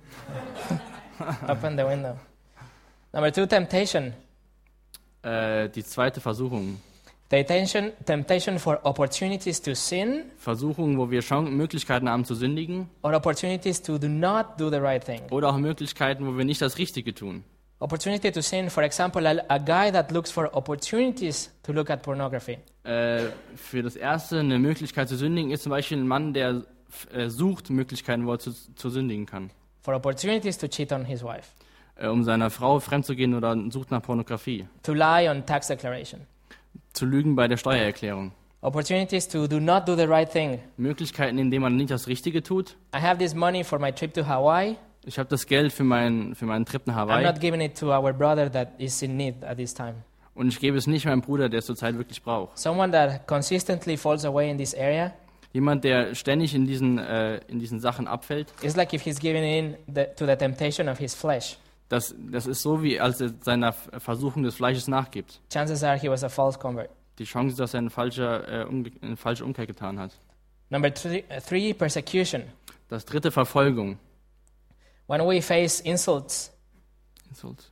Open the window. Number two, temptation. Äh, die zweite Versuchung. Temptation, temptation for opportunities to sin Versuchung, wo wir Chancen, Möglichkeiten haben zu sündigen or opportunities to do not do the right thing. oder auch Möglichkeiten, wo wir nicht das Richtige tun. Opportunity to sin, for example, a, a guy that looks for opportunities to look at pornography. Äh, für das Erste eine Möglichkeit zu sündigen ist zum Beispiel ein Mann, der äh, sucht Möglichkeiten, wo er zu, zu sündigen kann. For opportunities to cheat on his wife. äh, um seiner Frau fremdzugehen oder sucht nach Pornografie. to lie on tax declaration, Zu lügen bei der Steuererklärung. opportunities to do not do the right thing. Möglichkeiten, in denen man nicht das Richtige tut. I have this money for my trip to Hawaii. Ich habe das Geld für meinen, für meinen Trip nach I'm Hawaii not giving it to our brother that is in need at this time. und ich gebe es nicht meinem Bruder, der es zurzeit wirklich braucht. Someone that consistently falls away in this area Jemand, der ständig in diesen, äh, in diesen Sachen abfällt, is like if he's giving in the, to the temptation of his flesh. das, das ist so, wie als er seiner Versuchung des Fleisches nachgibt. Chances are he was a false convert. Die Chance ist, dass er eine falsche, äh, umge- eine falsche Umkehr getan hat. Number three, uh, three, persecution. Das dritte, Verfolgung. When we face insults, Insult.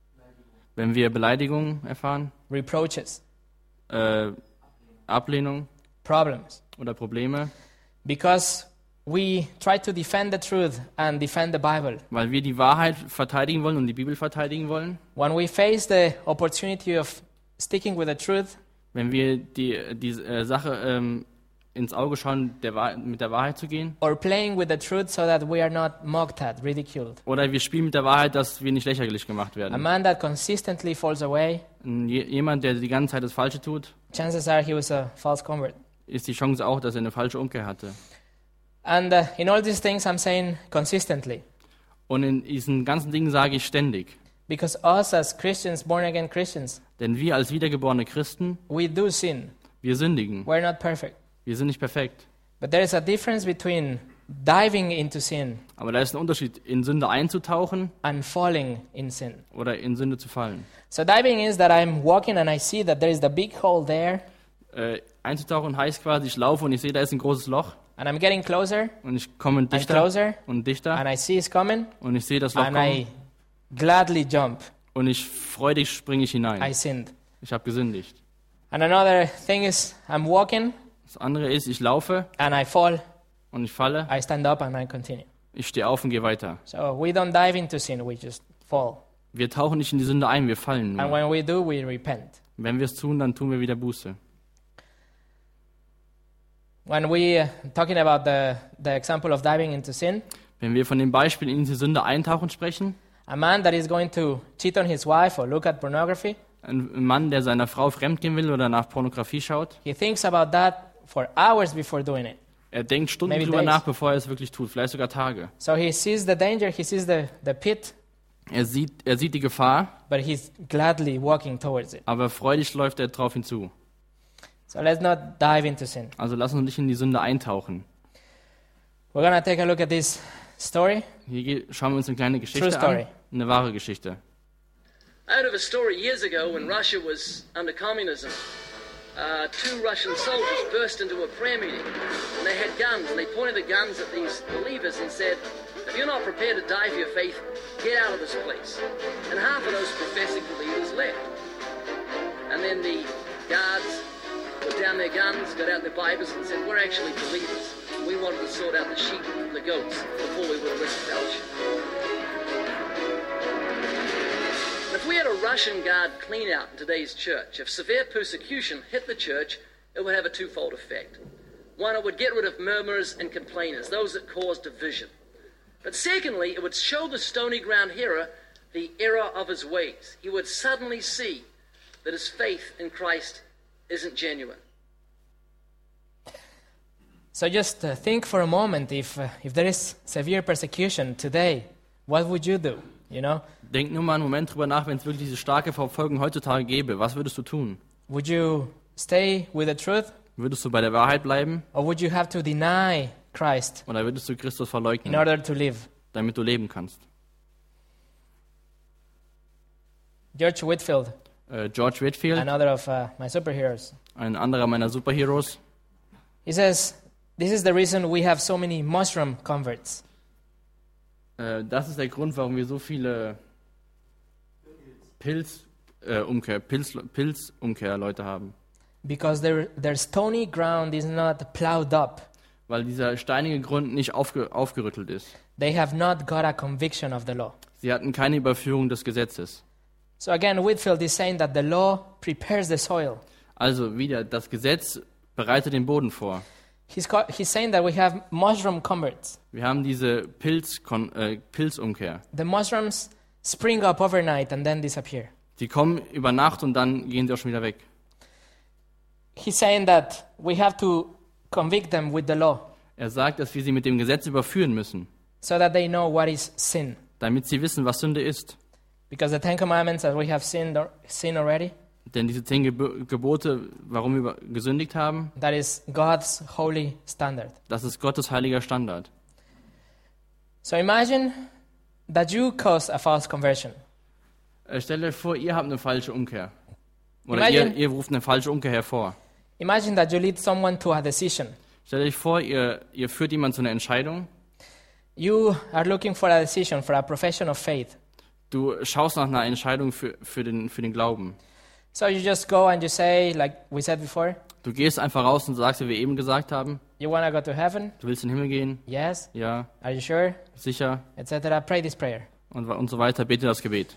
Wenn wir Beleidigungen erfahren, reproaches, äh, Ablehnung problems, oder Probleme, because we try to defend the truth and defend the Bible. weil wir die Wahrheit verteidigen wollen und die Bibel verteidigen wollen, When we face the opportunity of sticking with the truth, wenn wir die, die äh, Sache ähm, ins Auge schauen, der Wahr- mit der Wahrheit zu gehen, or playing with the truth so that we are not mocked at, ridiculed. oder wir spielen mit der Wahrheit, dass wir nicht lächerlich gemacht A werden. man that consistently falls away, Und je- Jemand, der die ganze Zeit das Falsche tut, chances are he was a false convert. ist die Chance auch, dass er eine falsche Umkehr hatte. And uh, in all these things, I'm saying consistently. Und in diesen ganzen Dingen sage ich ständig, Because us as Christians, born again Christians, denn wir als wiedergeborene Christen, we do sin. wir sündigen. We're not perfect. Wir sind nicht perfekt. But there is a difference between diving into sin Aber da ist ein Unterschied, in Sünde einzutauchen and falling in sin. oder in Sünde zu fallen. So diving is that I'm walking and I see that there is the big hole there, Äh, einzutauchen heißt quasi, ich laufe und ich sehe, da ist ein großes Loch and I'm getting closer und ich komme and dichter closer, und dichter and I see it's coming, und ich sehe das Loch and kommen I gladly jump. und ich freudig springe ich I hinein. sinned. Ich habe gesündigt. And another thing is I'm walking Das andere ist, ich laufe and I fall, und ich falle, I stand up and I continue. ich stehe auf und gehe weiter. So we don't dive into sin, we just fall. Wir tauchen nicht in die Sünde ein, wir fallen And nur. when we do, we repent. Wenn wir es tun, dann tun wir wieder Buße. When we uh, talking about the, the example of diving into sin, Wenn wir von dem Beispiel in die Sünde eintauchen sprechen, a man that is going to cheat on his wife or look at pornography, ein Mann, der seiner Frau fremdgehen will oder nach Pornografie schaut, he thinks about that for hours before doing it. er denkt Stunden Maybe drüber days. nach, bevor er es wirklich tut, vielleicht sogar Tage. So he sees the danger, he sees the, the pit, Er sieht, er sieht die Gefahr, but he's gladly walking towards it. aber freudig läuft er drauf hinzu. So let's not dive into sin. Also lass uns nicht in die Sünde eintauchen. We're going to take a look at this story. Hier ge- schauen wir uns eine kleine Geschichte True story. an, eine wahre Geschichte. I heard of a story years ago when Russia was under communism. Uh, two Russian soldiers burst into a prayer meeting, and they had guns, and they pointed the guns at these believers and said, if you're not prepared to die for your faith, get out of this place. And half of those professing believers left. And then the guards put down their guns, got out their Bibles, and said, we're actually believers. We wanted to sort out the sheep and the goats before we would risk fellowship. If we had a Russian Guard clean out in today's church, if severe persecution hit the church, it would have a twofold effect. One, it would get rid of murmurers and complainers, those that cause division. But secondly, it would show the stony ground hearer the error of his ways. He would suddenly see that his faith in Christ isn't genuine. So just uh, think for a moment, if, uh, if there is severe persecution today, what would you do? You know, Denk nur mal einen Moment drüber nach, wenn es wirklich diese starke Verfolgung heutzutage gäbe. Was würdest du tun? would you stay with the truth? Würdest du bei der Wahrheit bleiben Or would you have to deny Christ oder würdest du Christus in verleugnen, order to live? damit du leben kannst? George Whitfield, Äh, George Whitfield, another of uh, my superheroes, ein anderer meiner Superheroes, he says, this is the reason we have so many mushroom converts. äh, das ist der Grund, warum wir so viele Pilz, äh, Umkehr, Pilz, Pilzumkehr-Leute haben. Because their, their stony ground is not plowed up. Weil dieser steinige Grund nicht aufge, aufgerüttelt ist. They have not got a conviction of the law. Sie hatten keine Überführung des Gesetzes. So again, Whitfield is saying that the law prepares the soil. Also wieder, das Gesetz bereitet den Boden vor. He's, co- he's saying that we have mushroom converts. Wir haben diese Pilz, äh, Pilzumkehr. The mushrooms spring up overnight and then disappear. Die kommen über Nacht und dann gehen sie auch schon wieder weg. He's saying that we have to convict them with the law Er sagt, dass wir sie mit dem Gesetz überführen müssen, so that they know what is sin. damit sie wissen, was Sünde ist. Because the Ten Commandments that we have seen, seen already, Denn diese zehn Gebo- Gebote, warum wir gesündigt haben, that is God's holy standard. das ist Gottes heiliger Standard. So imagine that you caused a false conversion. Äh, Stellt euch vor, ihr habt eine falsche Umkehr. Oder ihr, Imagine- ihr ruft eine falsche Umkehr hervor. Imagine that you lead someone to a decision. Stellt euch vor, ihr, ihr führt jemanden zu einer Entscheidung. You are looking for a decision, for a profession of faith. Du schaust nach einer Entscheidung für, für, den, für den Glauben. So you just go and you say, like we said before, Du gehst einfach raus und sagst, wie wir eben gesagt haben, you want to go to heaven? du willst in den Himmel gehen, Yes. ja, Are you sure? sicher, Etc. Pray this prayer. und, wa- und so weiter, bete das Gebet.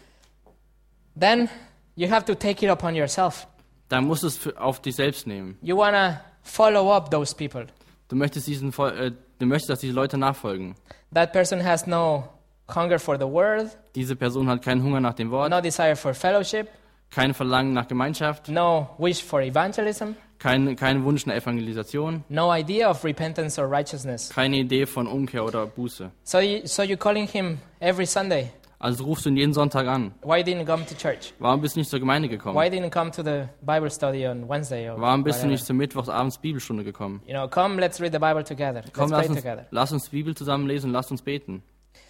Then you have to take it upon yourself. Dann musst du es für, auf dich selbst nehmen. You want to follow up those people. Du möchtest, diesen, Vol- äh, du möchtest, dass diese Leute nachfolgen. That person has no hunger for the word, Diese Person hat keinen Hunger nach dem Wort, no desire for fellowship, kein Verlangen nach Gemeinschaft, no wish for evangelism, kein, keinen Wunsch nach Evangelisation, no idea of repentance or righteousness. keine Idee von Umkehr oder Buße. So, you, so you're calling him every Sunday. Also rufst du ihn jeden Sonntag an. Why didn't you come to church? Warum bist du nicht zur Gemeinde Why gekommen? didn't you come to the Bible study on Wednesday? Or Warum bist du whatever? nicht zur Mittwochsabends Bibelstunde gekommen? You know, come, let's read the Bible together. Komm, let's lass pray uns, together. lass uns die Bibel zusammen lesen, lass uns beten.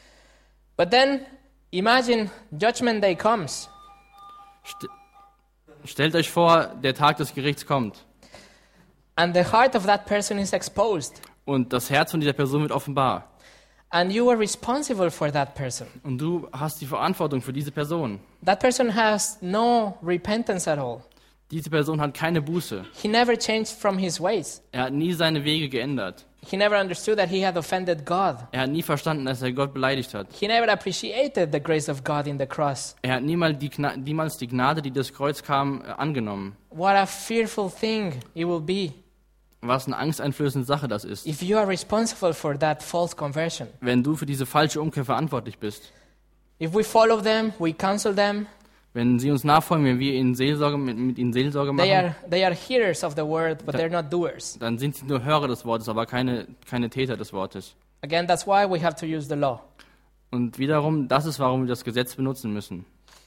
But then, imagine Judgment Day comes. St Stellt euch vor, der Tag des Gerichts kommt And the heart of that person is exposed. und das Herz von dieser Person wird offenbar. And you are responsible for that person. Und du hast die Verantwortung für diese Person. That person has no repentance at all. Diese Person hat keine Buße. He never changed from his ways. Er hat nie seine Wege geändert. He never understood that he had offended God. Er hat nie verstanden, dass er Gott beleidigt hat. He never appreciated the grace of God in the cross. Er hat niemals die, Gna niemals die Gnade, die das Kreuz kam, äh, angenommen. What a fearful thing it will be Was eine angsteinflößende Sache das ist. if you are responsible for that false conversion. Wenn du für diese falsche Umkehr verantwortlich bist. If we follow them, we counsel them, Wenn sie uns nachfolgen, wenn wir ihnen Seelsorge, mit, mit ihnen Seelsorge they machen, are, they are hearers of the word, but they're not doers. dann sind sie nur Hörer des Wortes, aber keine, keine Täter des Wortes. Again, that's why we have to use the law. Und wiederum, das ist, warum wir das Gesetz benutzen müssen.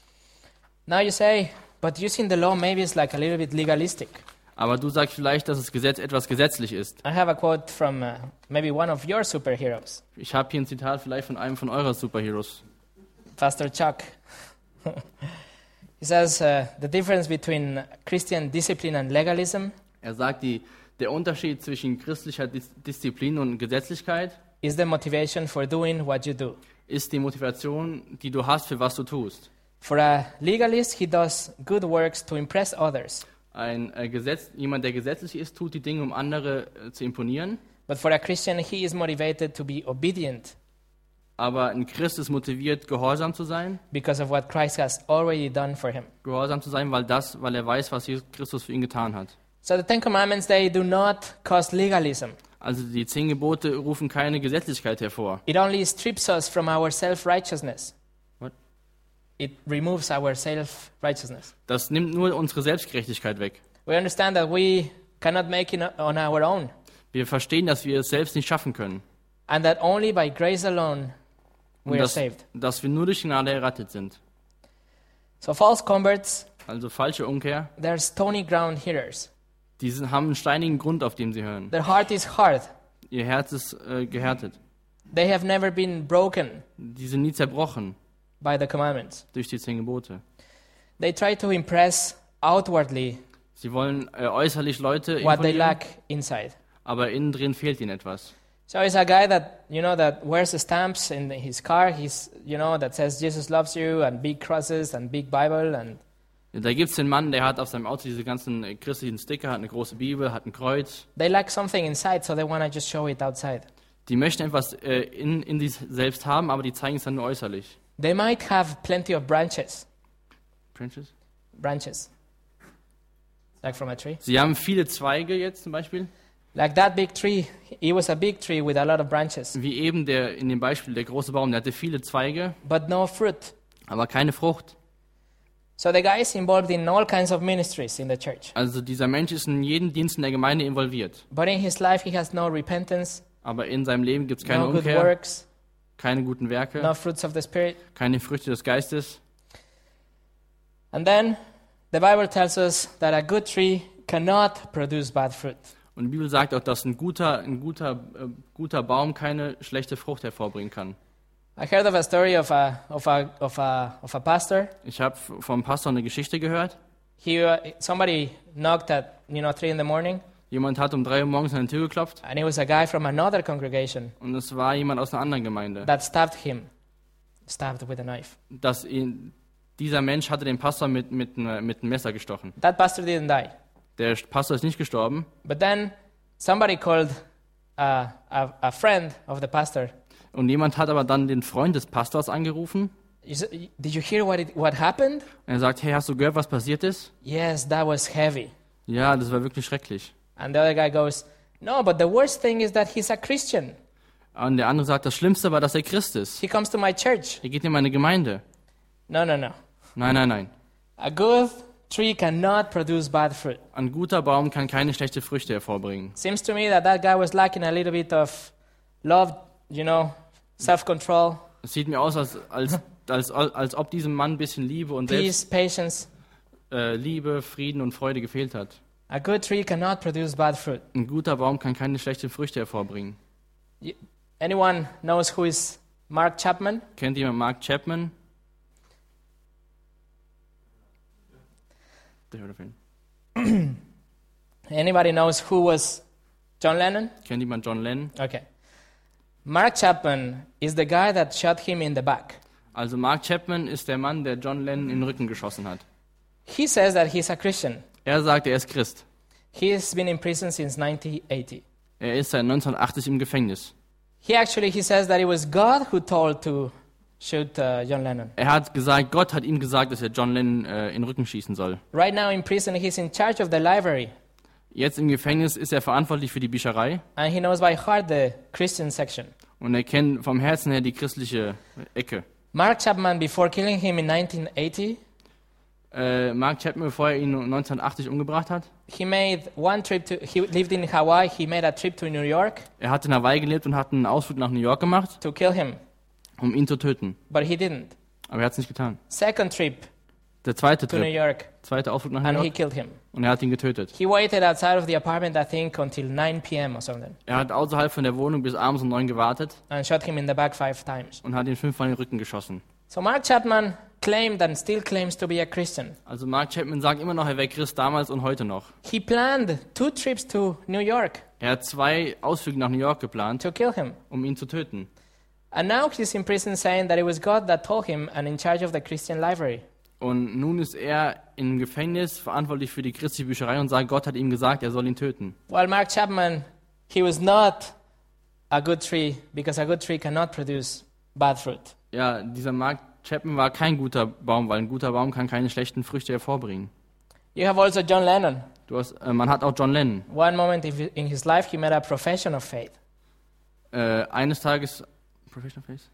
Now you say, but using the law maybe is like a little bit legalistic. Aber du sagst vielleicht, dass das Gesetz etwas gesetzlich ist. I have a quote from uh, maybe one of your superheroes, Ich habe hier ein Zitat vielleicht von einem von eurer Superheroes. Pastor Chuck. He says uh, the difference between Christian discipline and legalism Er sagt, die, der Unterschied zwischen christlicher Dis Disziplin und Gesetzlichkeit is the motivation for doing what you do. ist die Motivation, die du hast, für was du tust. For a legalist, he does good works to impress others. Ein äh, Gesetz, jemand, der gesetzlich ist, tut die Dinge, um andere äh, zu imponieren. But for a Christian, he is motivated to be obedient Aber ein Christ ist motiviert, gehorsam zu sein. because of what Christ has already done for him. Gehorsam zu sein, weil, das, weil er weiß, was Jesus Christus für ihn getan hat. So the Ten Commandments, they do not cause legalism. Also die zehn Gebote rufen keine Gesetzlichkeit hervor. It only strips us from our self-righteousness. What? It removes our self-righteousness. Das nimmt nur unsere Selbstgerechtigkeit weg. We understand that we cannot make it on our own, Wir verstehen, dass wir es selbst nicht schaffen können. and that only by grace alone we Und are dass, saved. dass wir nur durch Gnade errettet sind. So false converts, Also falsche Umkehr. they're stony ground hearers. Die sind, haben einen steinigen Grund, auf dem sie hören. Their heart is hard. Ihr Herz ist äh, gehärtet. They have never been broken Die sind nie zerbrochen by the commandments. durch die zehn Gebote. They try to impress outwardly Sie wollen äh, äußerlich Leute what they imponieren, lack inside. aber innen drin fehlt ihnen etwas. So it's a guy that, you know, that wears the stamps in his car. He's, you know, that says Jesus loves you and big crosses and big Bible. And Da gibt es den Mann, der hat auf seinem Auto diese ganzen äh, christlichen Sticker, hat eine große Bibel, hat ein Kreuz. they lack something inside, so they want to just show it outside. Die möchten etwas äh, in, in sich selbst haben, aber die zeigen es dann nur äußerlich. They might have plenty of branches. Branches? Branches. Like from a tree. Sie haben viele Zweige jetzt zum Beispiel, Like that big tree, it was a big tree with a lot of branches, wie eben der in dem Beispiel der große Baum, der hatte viele Zweige, but no fruit. aber keine Frucht. So the guy is involved in all kinds of ministries in the church. Also dieser Mensch ist in jeden Dienst in der Gemeinde involviert. But in his life he has no repentance, Aber in seinem Leben gibt es keine no good Umkehr, works, keine guten Werke, no fruits of the Spirit. keine Früchte des Geistes. And then the Bible tells us that a good tree cannot produce bad fruit. Und die Bibel sagt auch, dass ein guter, ein guter, äh, guter Baum keine schlechte Frucht hervorbringen kann. I heard of a story of a of a of a of a pastor. Ich habe vom Pastor eine Geschichte gehört. He uh, somebody knocked at you know three in the morning, Jemand hat um drei Uhr morgens an die Tür geklopft and it was a guy from another congregation und es war jemand aus einer anderen Gemeinde. that stabbed him, stabbed with a knife. Dass ihn, dieser Mensch hatte den Pastor mit, mit, ne- mit einem Messer gestochen. That pastor didn't die, Der Pastor ist nicht gestorben, but then somebody called uh, a a friend of the pastor. und jemand hat aber dann den Freund des Pastors angerufen. You s- Did you hear what it, what happened? Und er sagt, hey, hast du gehört, was passiert ist? Yes, that was heavy. Ja, das war wirklich schrecklich. And the other guy goes, no, but the worst thing is that he's a Christian. Und der andere sagt, das Schlimmste war, dass er Christ ist. He comes to my church. Er geht in meine Gemeinde. No, no, no. Nein, nein, nein. A good tree cannot produce bad fruit. Ein guter Baum kann keine schlechten Früchte hervorbringen. Seems to me that that guy was lacking a little bit of love, you know, self-control, Es sieht mir aus, als, als, als, als ob diesem Mann ein bisschen Liebe und peace, Selbst, patience. äh, Liebe, Frieden und Freude gefehlt hat. A good tree cannot produce bad fruit. Ein guter Baum kann keine schlechten Früchte hervorbringen. Y- Anyone knows who is Mark Chapman? Kennt jemand Mark Chapman? Der hört auf ihn. Anybody knows who was John Lennon? Kennt jemand John Lennon? Okay. Mark Chapman is the guy that shot him in the back. Also Mark Chapman ist der Mann, der John Lennon in den Rücken geschossen hat. He says that he's a Christian. Er sagt, er ist Christ. He has been in prison since nineteen eighty. Er ist seit neunzehnhundertachtzig im Gefängnis. He actually he says that it was God who told to shoot uh, John Lennon. Er hat gesagt, Gott hat ihm gesagt, dass er John Lennon äh, in den Rücken schießen soll. Right now in prison, he's in charge of the library, Jetzt im Gefängnis ist er verantwortlich für die Bücherei and he knows by heart the Christian section. und er kennt vom Herzen her die christliche Ecke. Mark Chapman, before killing him in nineteen eighty, Äh, Mark Chapman, bevor er ihn neunzehnhundertachtzig umgebracht hat, he made one trip to. He lived in Hawaii. He made a trip to New York er hat in Hawaii gelebt und hat einen Ausflug nach New York gemacht, to kill him, um ihn zu töten. but he didn't. Aber er hat es nicht getan. Second trip Der zweite to New Trip, York, zweiter Ausflug nach New and he York killed him. und er hat ihn getötet. He waited outside of the apartment, I think, until nine p.m. or something, Er hat außerhalb von der Wohnung bis abends um neun gewartet and shot him in the back five times. und hat ihn fünfmal in den Rücken geschossen. So Mark Chapman claimed and still claims to be a Christian. Also Mark Chapman sagt immer noch, er wäre Christ damals und heute noch. He planned two trips to New York Er hat zwei Ausflüge nach New York geplant, to kill him. um ihn zu töten. And now he's in prison saying that it was God that told him and in charge of the Christian library. Und nun ist er im Gefängnis verantwortlich für die christliche Bücherei und sagt, Gott hat ihm gesagt, er soll ihn töten. While Mark Chapman, he was not a good tree because a good tree cannot produce bad fruit. Ja, dieser Mark Chapman war kein guter Baum, weil ein guter Baum kann keine schlechten Früchte hervorbringen. You have also John Lennon. Du hast, äh, man hat auch John Lennon. One moment in in his life, he made a profession of faith. Äh, eines Tages, Professional Face?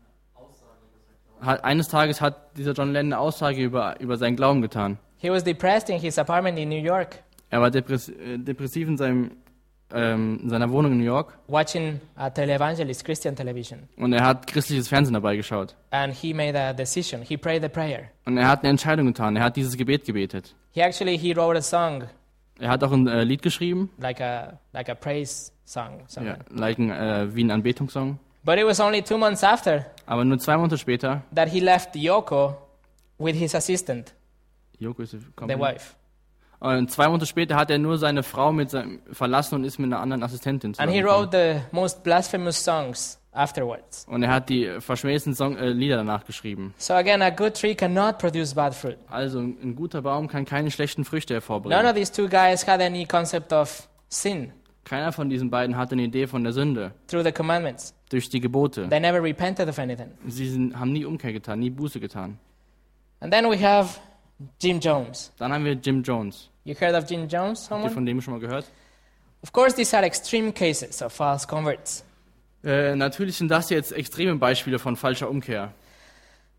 Hat, eines Tages hat dieser John Lennon eine Aussage über, über seinen Glauben getan. He was depressed in his apartment in New York, Er war depress, äh, depressiv in, seinem, ähm, in seiner Wohnung in New York watching a televangelist, Christian television. und er hat christliches Fernsehen dabei geschaut. And he made a decision. He prayed the prayer. Und er hat eine Entscheidung getan. Er hat dieses Gebet gebetet. He actually, he wrote a song, Er hat auch ein äh, Lied geschrieben, like a, like a praise song. ja, something. like ein, äh, wie ein Anbetungssong. But it was only two months after Aber nur zwei Monate später, that he left Yoko with his assistant, Yoko ist die the Company. wife. Und zwei Monate später hat er nur seine Frau mit seinem, verlassen und ist mit einer anderen Assistentin And he zusammengekommen. wrote the most blasphemous songs afterwards. Und er hat die verschmähsten Song, äh, Lieder danach geschrieben. So again, a good tree cannot produce bad fruit. Also ein guter Baum kann keine schlechten Früchte None hervorbringen. of these two guys had any concept of sin Keiner von diesen beiden hatte eine Idee von der Sünde through the commandments. durch die Gebote. They never repented of anything. Sie sind, haben nie Umkehr getan, nie Buße getan. And then we have Jim Jones. Dann haben wir Jim Jones. You heard of Jim Jones, Habt ihr someone? von dem schon mal gehört? Of course, these are extreme cases of false converts. Äh, natürlich sind das jetzt extreme Beispiele von falscher Umkehr.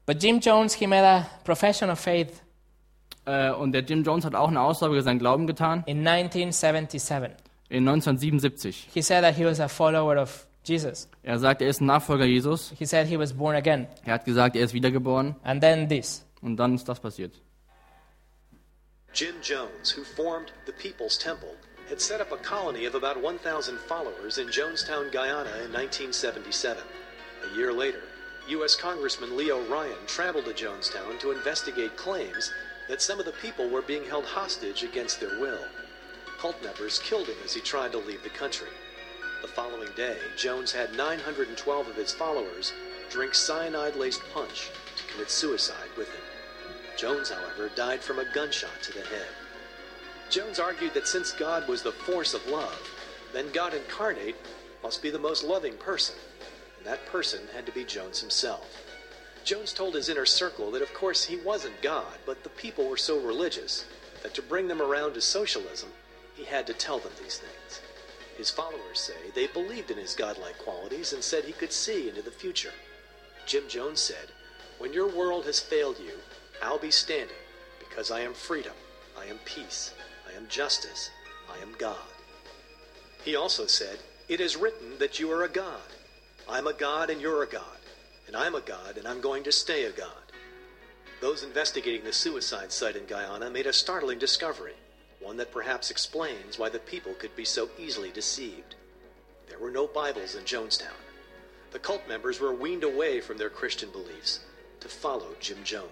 But Jim Jones, he made a profession of faith Äh, und der Jim Jones hat auch eine Aussage über seinen Glauben getan. in nineteen seventy-seven. In neunzehnhundertsiebenundsiebzig. He said that he was a follower of Jesus. Er sagt, er ist ein Nachfolger Jesus. He said he was born again. Er hat gesagt, er ist wiedergeboren. And then this. Und dann ist das passiert. Jim Jones, who formed the People's Temple, had set up a colony of about one thousand followers in Jonestown, Guyana in nineteen seventy-seven. A year later, U S Congressman Leo Ryan traveled to Jonestown to investigate claims that some of the people were being held hostage against their will. Cult members killed him as he tried to leave the country. The following day, Jones had nine hundred twelve of his followers drink cyanide-laced punch to commit suicide with him. Jones, however, died from a gunshot to the head. Jones argued that since God was the force of love, then God incarnate must be the most loving person, and that person had to be Jones himself. Jones told his inner circle that of course he wasn't God, but the people were so religious that to bring them around to socialism, he had to tell them these things. His followers say they believed in his godlike qualities and said he could see into the future. Jim Jones said, "When your world has failed you, I'll be standing, because I am freedom, I am peace, I am justice, I am God." He also said, "It is written that you are a God. I'm a God and you're a God, and I'm a God and I'm going to stay a God." Those investigating the suicide site in Guyana made a startling discovery, one that perhaps explains why the people could be so easily deceived. There were no Bibles in Jonestown. The cult members were weaned away from their Christian beliefs to follow Jim Jones.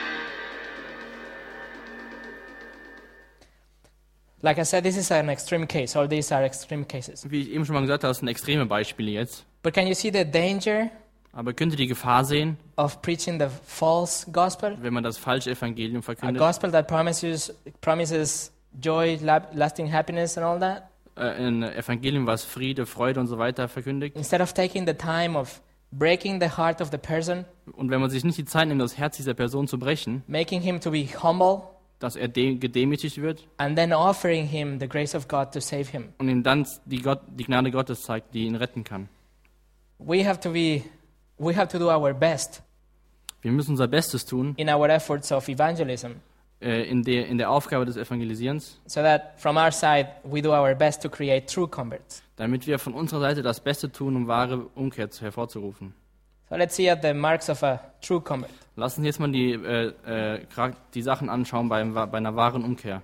Like I said, this is an extreme case. All these are extreme cases. Wie ich eben schon mal gesagt habe, das sind extreme Beispiele jetzt. But can you see the danger Aber könnt ihr die Gefahr sehen, of preaching the false gospel? wenn man das falsche Evangelium A verkündet? gospel that promises promises joy, la- lasting happiness and all that? Äh, ein Evangelium, was Friede, Freude und so weiter verkündigt. Instead of taking the time of breaking the heart of the person, Und wenn man sich nicht die Zeit nimmt, das Herz dieser Person zu brechen, making him to be humble, dass er de- gedemütigt wird and then offering him the grace of God to save him. und ihm dann die, Gott, die Gnade Gottes zeigt, die ihn retten kann. We have to be, we have to do our best Wir müssen unser Bestes tun in our efforts of evangelism, äh, in, der, in der Aufgabe des Evangelisierens, so that from our side we do our best to create true converts. damit wir von unserer Seite das Beste tun, um wahre Umkehr zu- hervorzurufen. So let's see at the marks of a true convert. Lass uns jetzt mal die, äh, äh, gra- die Sachen anschauen beim, bei einer wahren Umkehr.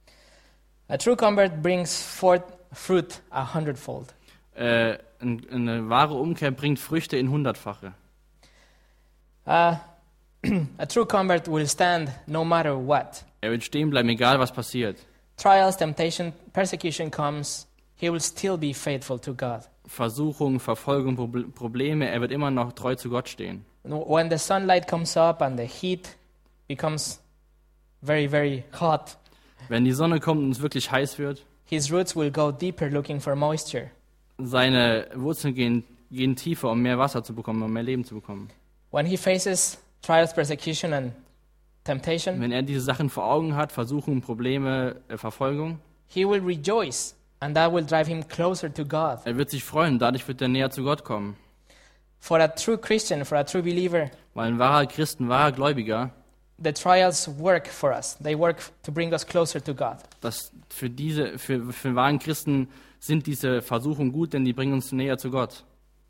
A true convert brings forth fruit a hundredfold. Äh, ein, eine wahre Umkehr bringt Früchte in hundertfache. Uh, a true convert will stand no matter what. Er wird stehen bleiben, egal was passiert. Trials, temptation, persecution comes, he will still be faithful to God. Versuchung, Verfolgung, Proble- Probleme, er wird immer noch treu zu Gott stehen. When the sunlight comes up and the heat becomes very, very hot, Wenn die Sonne kommt und es wirklich heiß wird, his roots will go deeper looking for moisture. seine Wurzeln gehen, gehen tiefer, um mehr Wasser zu bekommen, um mehr Leben zu bekommen. When he faces trials, persecution, and temptation, Wenn er diese Sachen vor Augen hat, Versuchungen, Probleme, äh, Verfolgung, he will rejoice, and that will drive him closer to God. er wird sich freuen, dadurch wird er näher zu Gott kommen. For a true Christian, for a true believer, Weil ein wahrer Christ, ein wahrer Gläubiger, the trials work for us. They work to bring us closer to God. das für diese, für, für einen wahren Christen sind diese Versuchungen gut, denn die bringen uns näher zu Gott.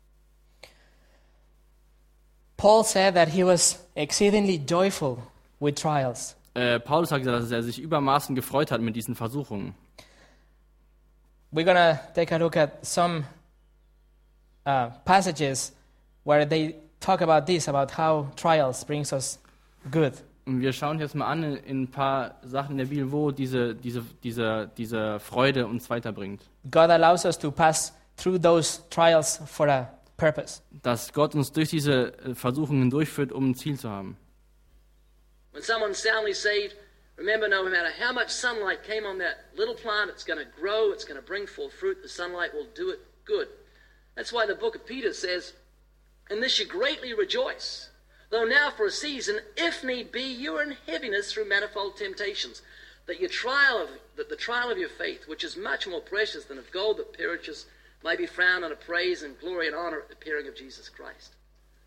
Paul said that he was exceedingly joyful with trials. Äh, Paulus hat gesagt, dass er sich übermaßen gefreut hat mit diesen Versuchungen. We're going to take a look at some uh, passages where they talk about this, about how trials brings us good. Und wir schauen uns jetzt mal an in ein paar Sachen in der Bibel, wo diese, diese, diese, diese Freude uns weiterbringt. God allows us to pass through those trials for a purpose. Dass Gott uns durch diese äh, Versuchungen durchführt, um ein Ziel zu haben. When someone's soundly saved, remember, no matter how much sunlight came on that little plant, it's going to grow, it's going to bring forth fruit. The sunlight will do it good. That's why the book of Peter says, "In this you greatly rejoice, though now for a season, if need be, you are in heaviness through manifold temptations, that your trial of that the trial of your faith, which is much more precious than of gold that perishes, may be found unto praise and glory and honor at the appearing of Jesus Christ."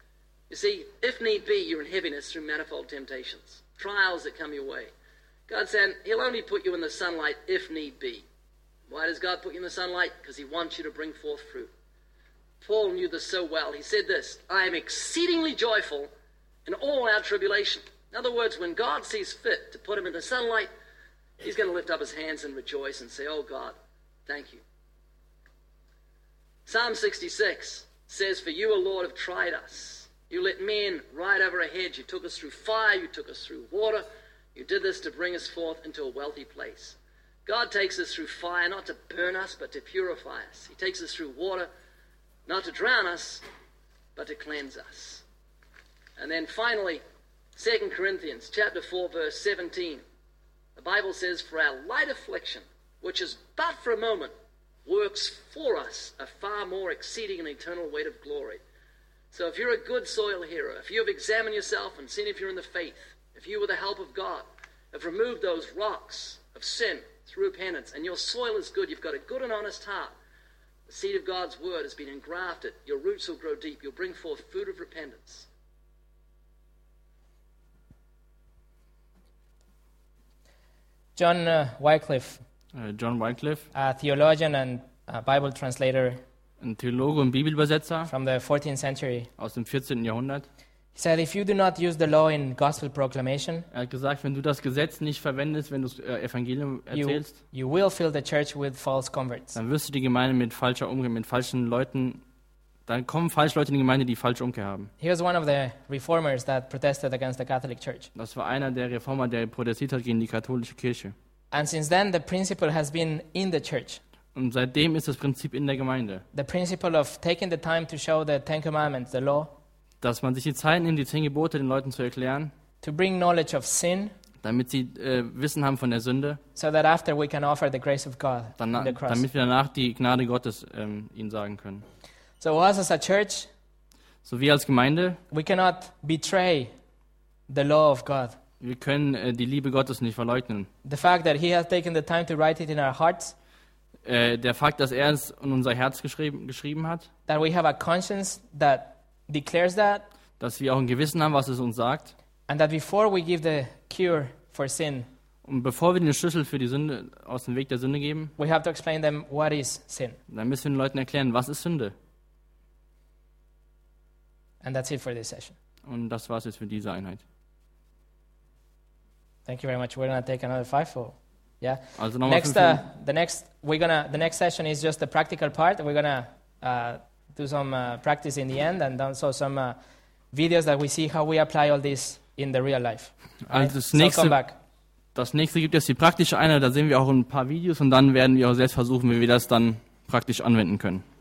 You see, if need be, you're in heaviness through manifold temptations, trials that come your way. God said he'll only put you in the sunlight if need be. Why does God put you in the sunlight? Because he wants you to bring forth fruit. Paul knew this so well. He said this, I am exceedingly joyful in all our tribulation. In other words, when God sees fit to put him in the sunlight, he's going to lift up his hands and rejoice and say, oh God, thank you. Psalm sixty-six says, for you, O Lord, have tried us. You let men ride over our heads. You took us through fire. You took us through water. You did this to bring us forth into a wealthy place. God takes us through fire not to burn us, but to purify us. He takes us through water not to drown us, but to cleanse us. And then finally, Second Corinthians chapter four, verse seventeen. The Bible says, for our light affliction, which is but for a moment, works for us a far more exceeding and eternal weight of glory. So if you're a good soil hero, if you have examined yourself and seen if you're in the faith, if you, with the help of God, have removed those rocks of sin through repentance, and your soil is good, you've got a good and honest heart, the seed of God's word has been engrafted, your roots will grow deep, you'll bring forth fruit of repentance. John uh, Wycliffe, Äh, John Wycliffe, a theologian and a Bible translator ein Theologe und Bibelübersetzer from the fourteenth century, aus dem vierzehnten Jahrhundert. he said, if you do not use the law in gospel proclamation, Er hat gesagt, wenn du das Gesetz nicht verwendest, wenn du das äh, Evangelium you, erzählst, you will fill the church with false converts. dann wirst du die Gemeinde mit falscher Umkehr, mit falschen Leuten, dann kommen falsche Leute in die Gemeinde, die falsche Umkehr haben. He was one of the reformers that protested against the Catholic Church. Das war einer der Reformer, der protestiert hat gegen die katholische Kirche. And since then, the principle has been in the church. Und seitdem ist das Prinzip in der Gemeinde, The principle of taking the time to show the Ten Commandments, the law, dass man sich die Zeit nimmt, die zehn Gebote den Leuten zu erklären, to bring knowledge of sin, damit sie äh, Wissen haben von der Sünde, so that after we can offer the grace of God danach, in the cross. damit wir danach die Gnade Gottes ähm, ihnen sagen können. So us as a church, So wir als Gemeinde, we cannot betray the law of God. wir können äh, die Liebe Gottes nicht verleugnen. The fact that He has taken the time to write it in our hearts, Äh, der Fakt, dass er es in unser Herz geschrieben, geschrieben hat, that we have a conscience that declares that, dass wir auch ein Gewissen haben, was es uns sagt. and that before we give the cure for sin, Und bevor wir den Schlüssel für die Sünde aus dem Weg der Sünde geben, we have to explain them what is sin. dann müssen wir den Leuten erklären, was ist Sünde. And that's it for this session. Und das war es jetzt für diese Einheit. Thank you very much. We're going to take another five for, yeah. Also nochmal Next, fünf uh, Minuten. the next we're gonna the next session is just the practical part. We're gonna uh, do some uh, practice in the end, and also some uh, videos that we see how we apply all this in the real life. Also das So come nächste, back. das nächste gibt es die praktische Einheit, da sehen wir auch ein paar Videos und dann werden wir auch selbst versuchen, wie wir das dann praktisch anwenden können.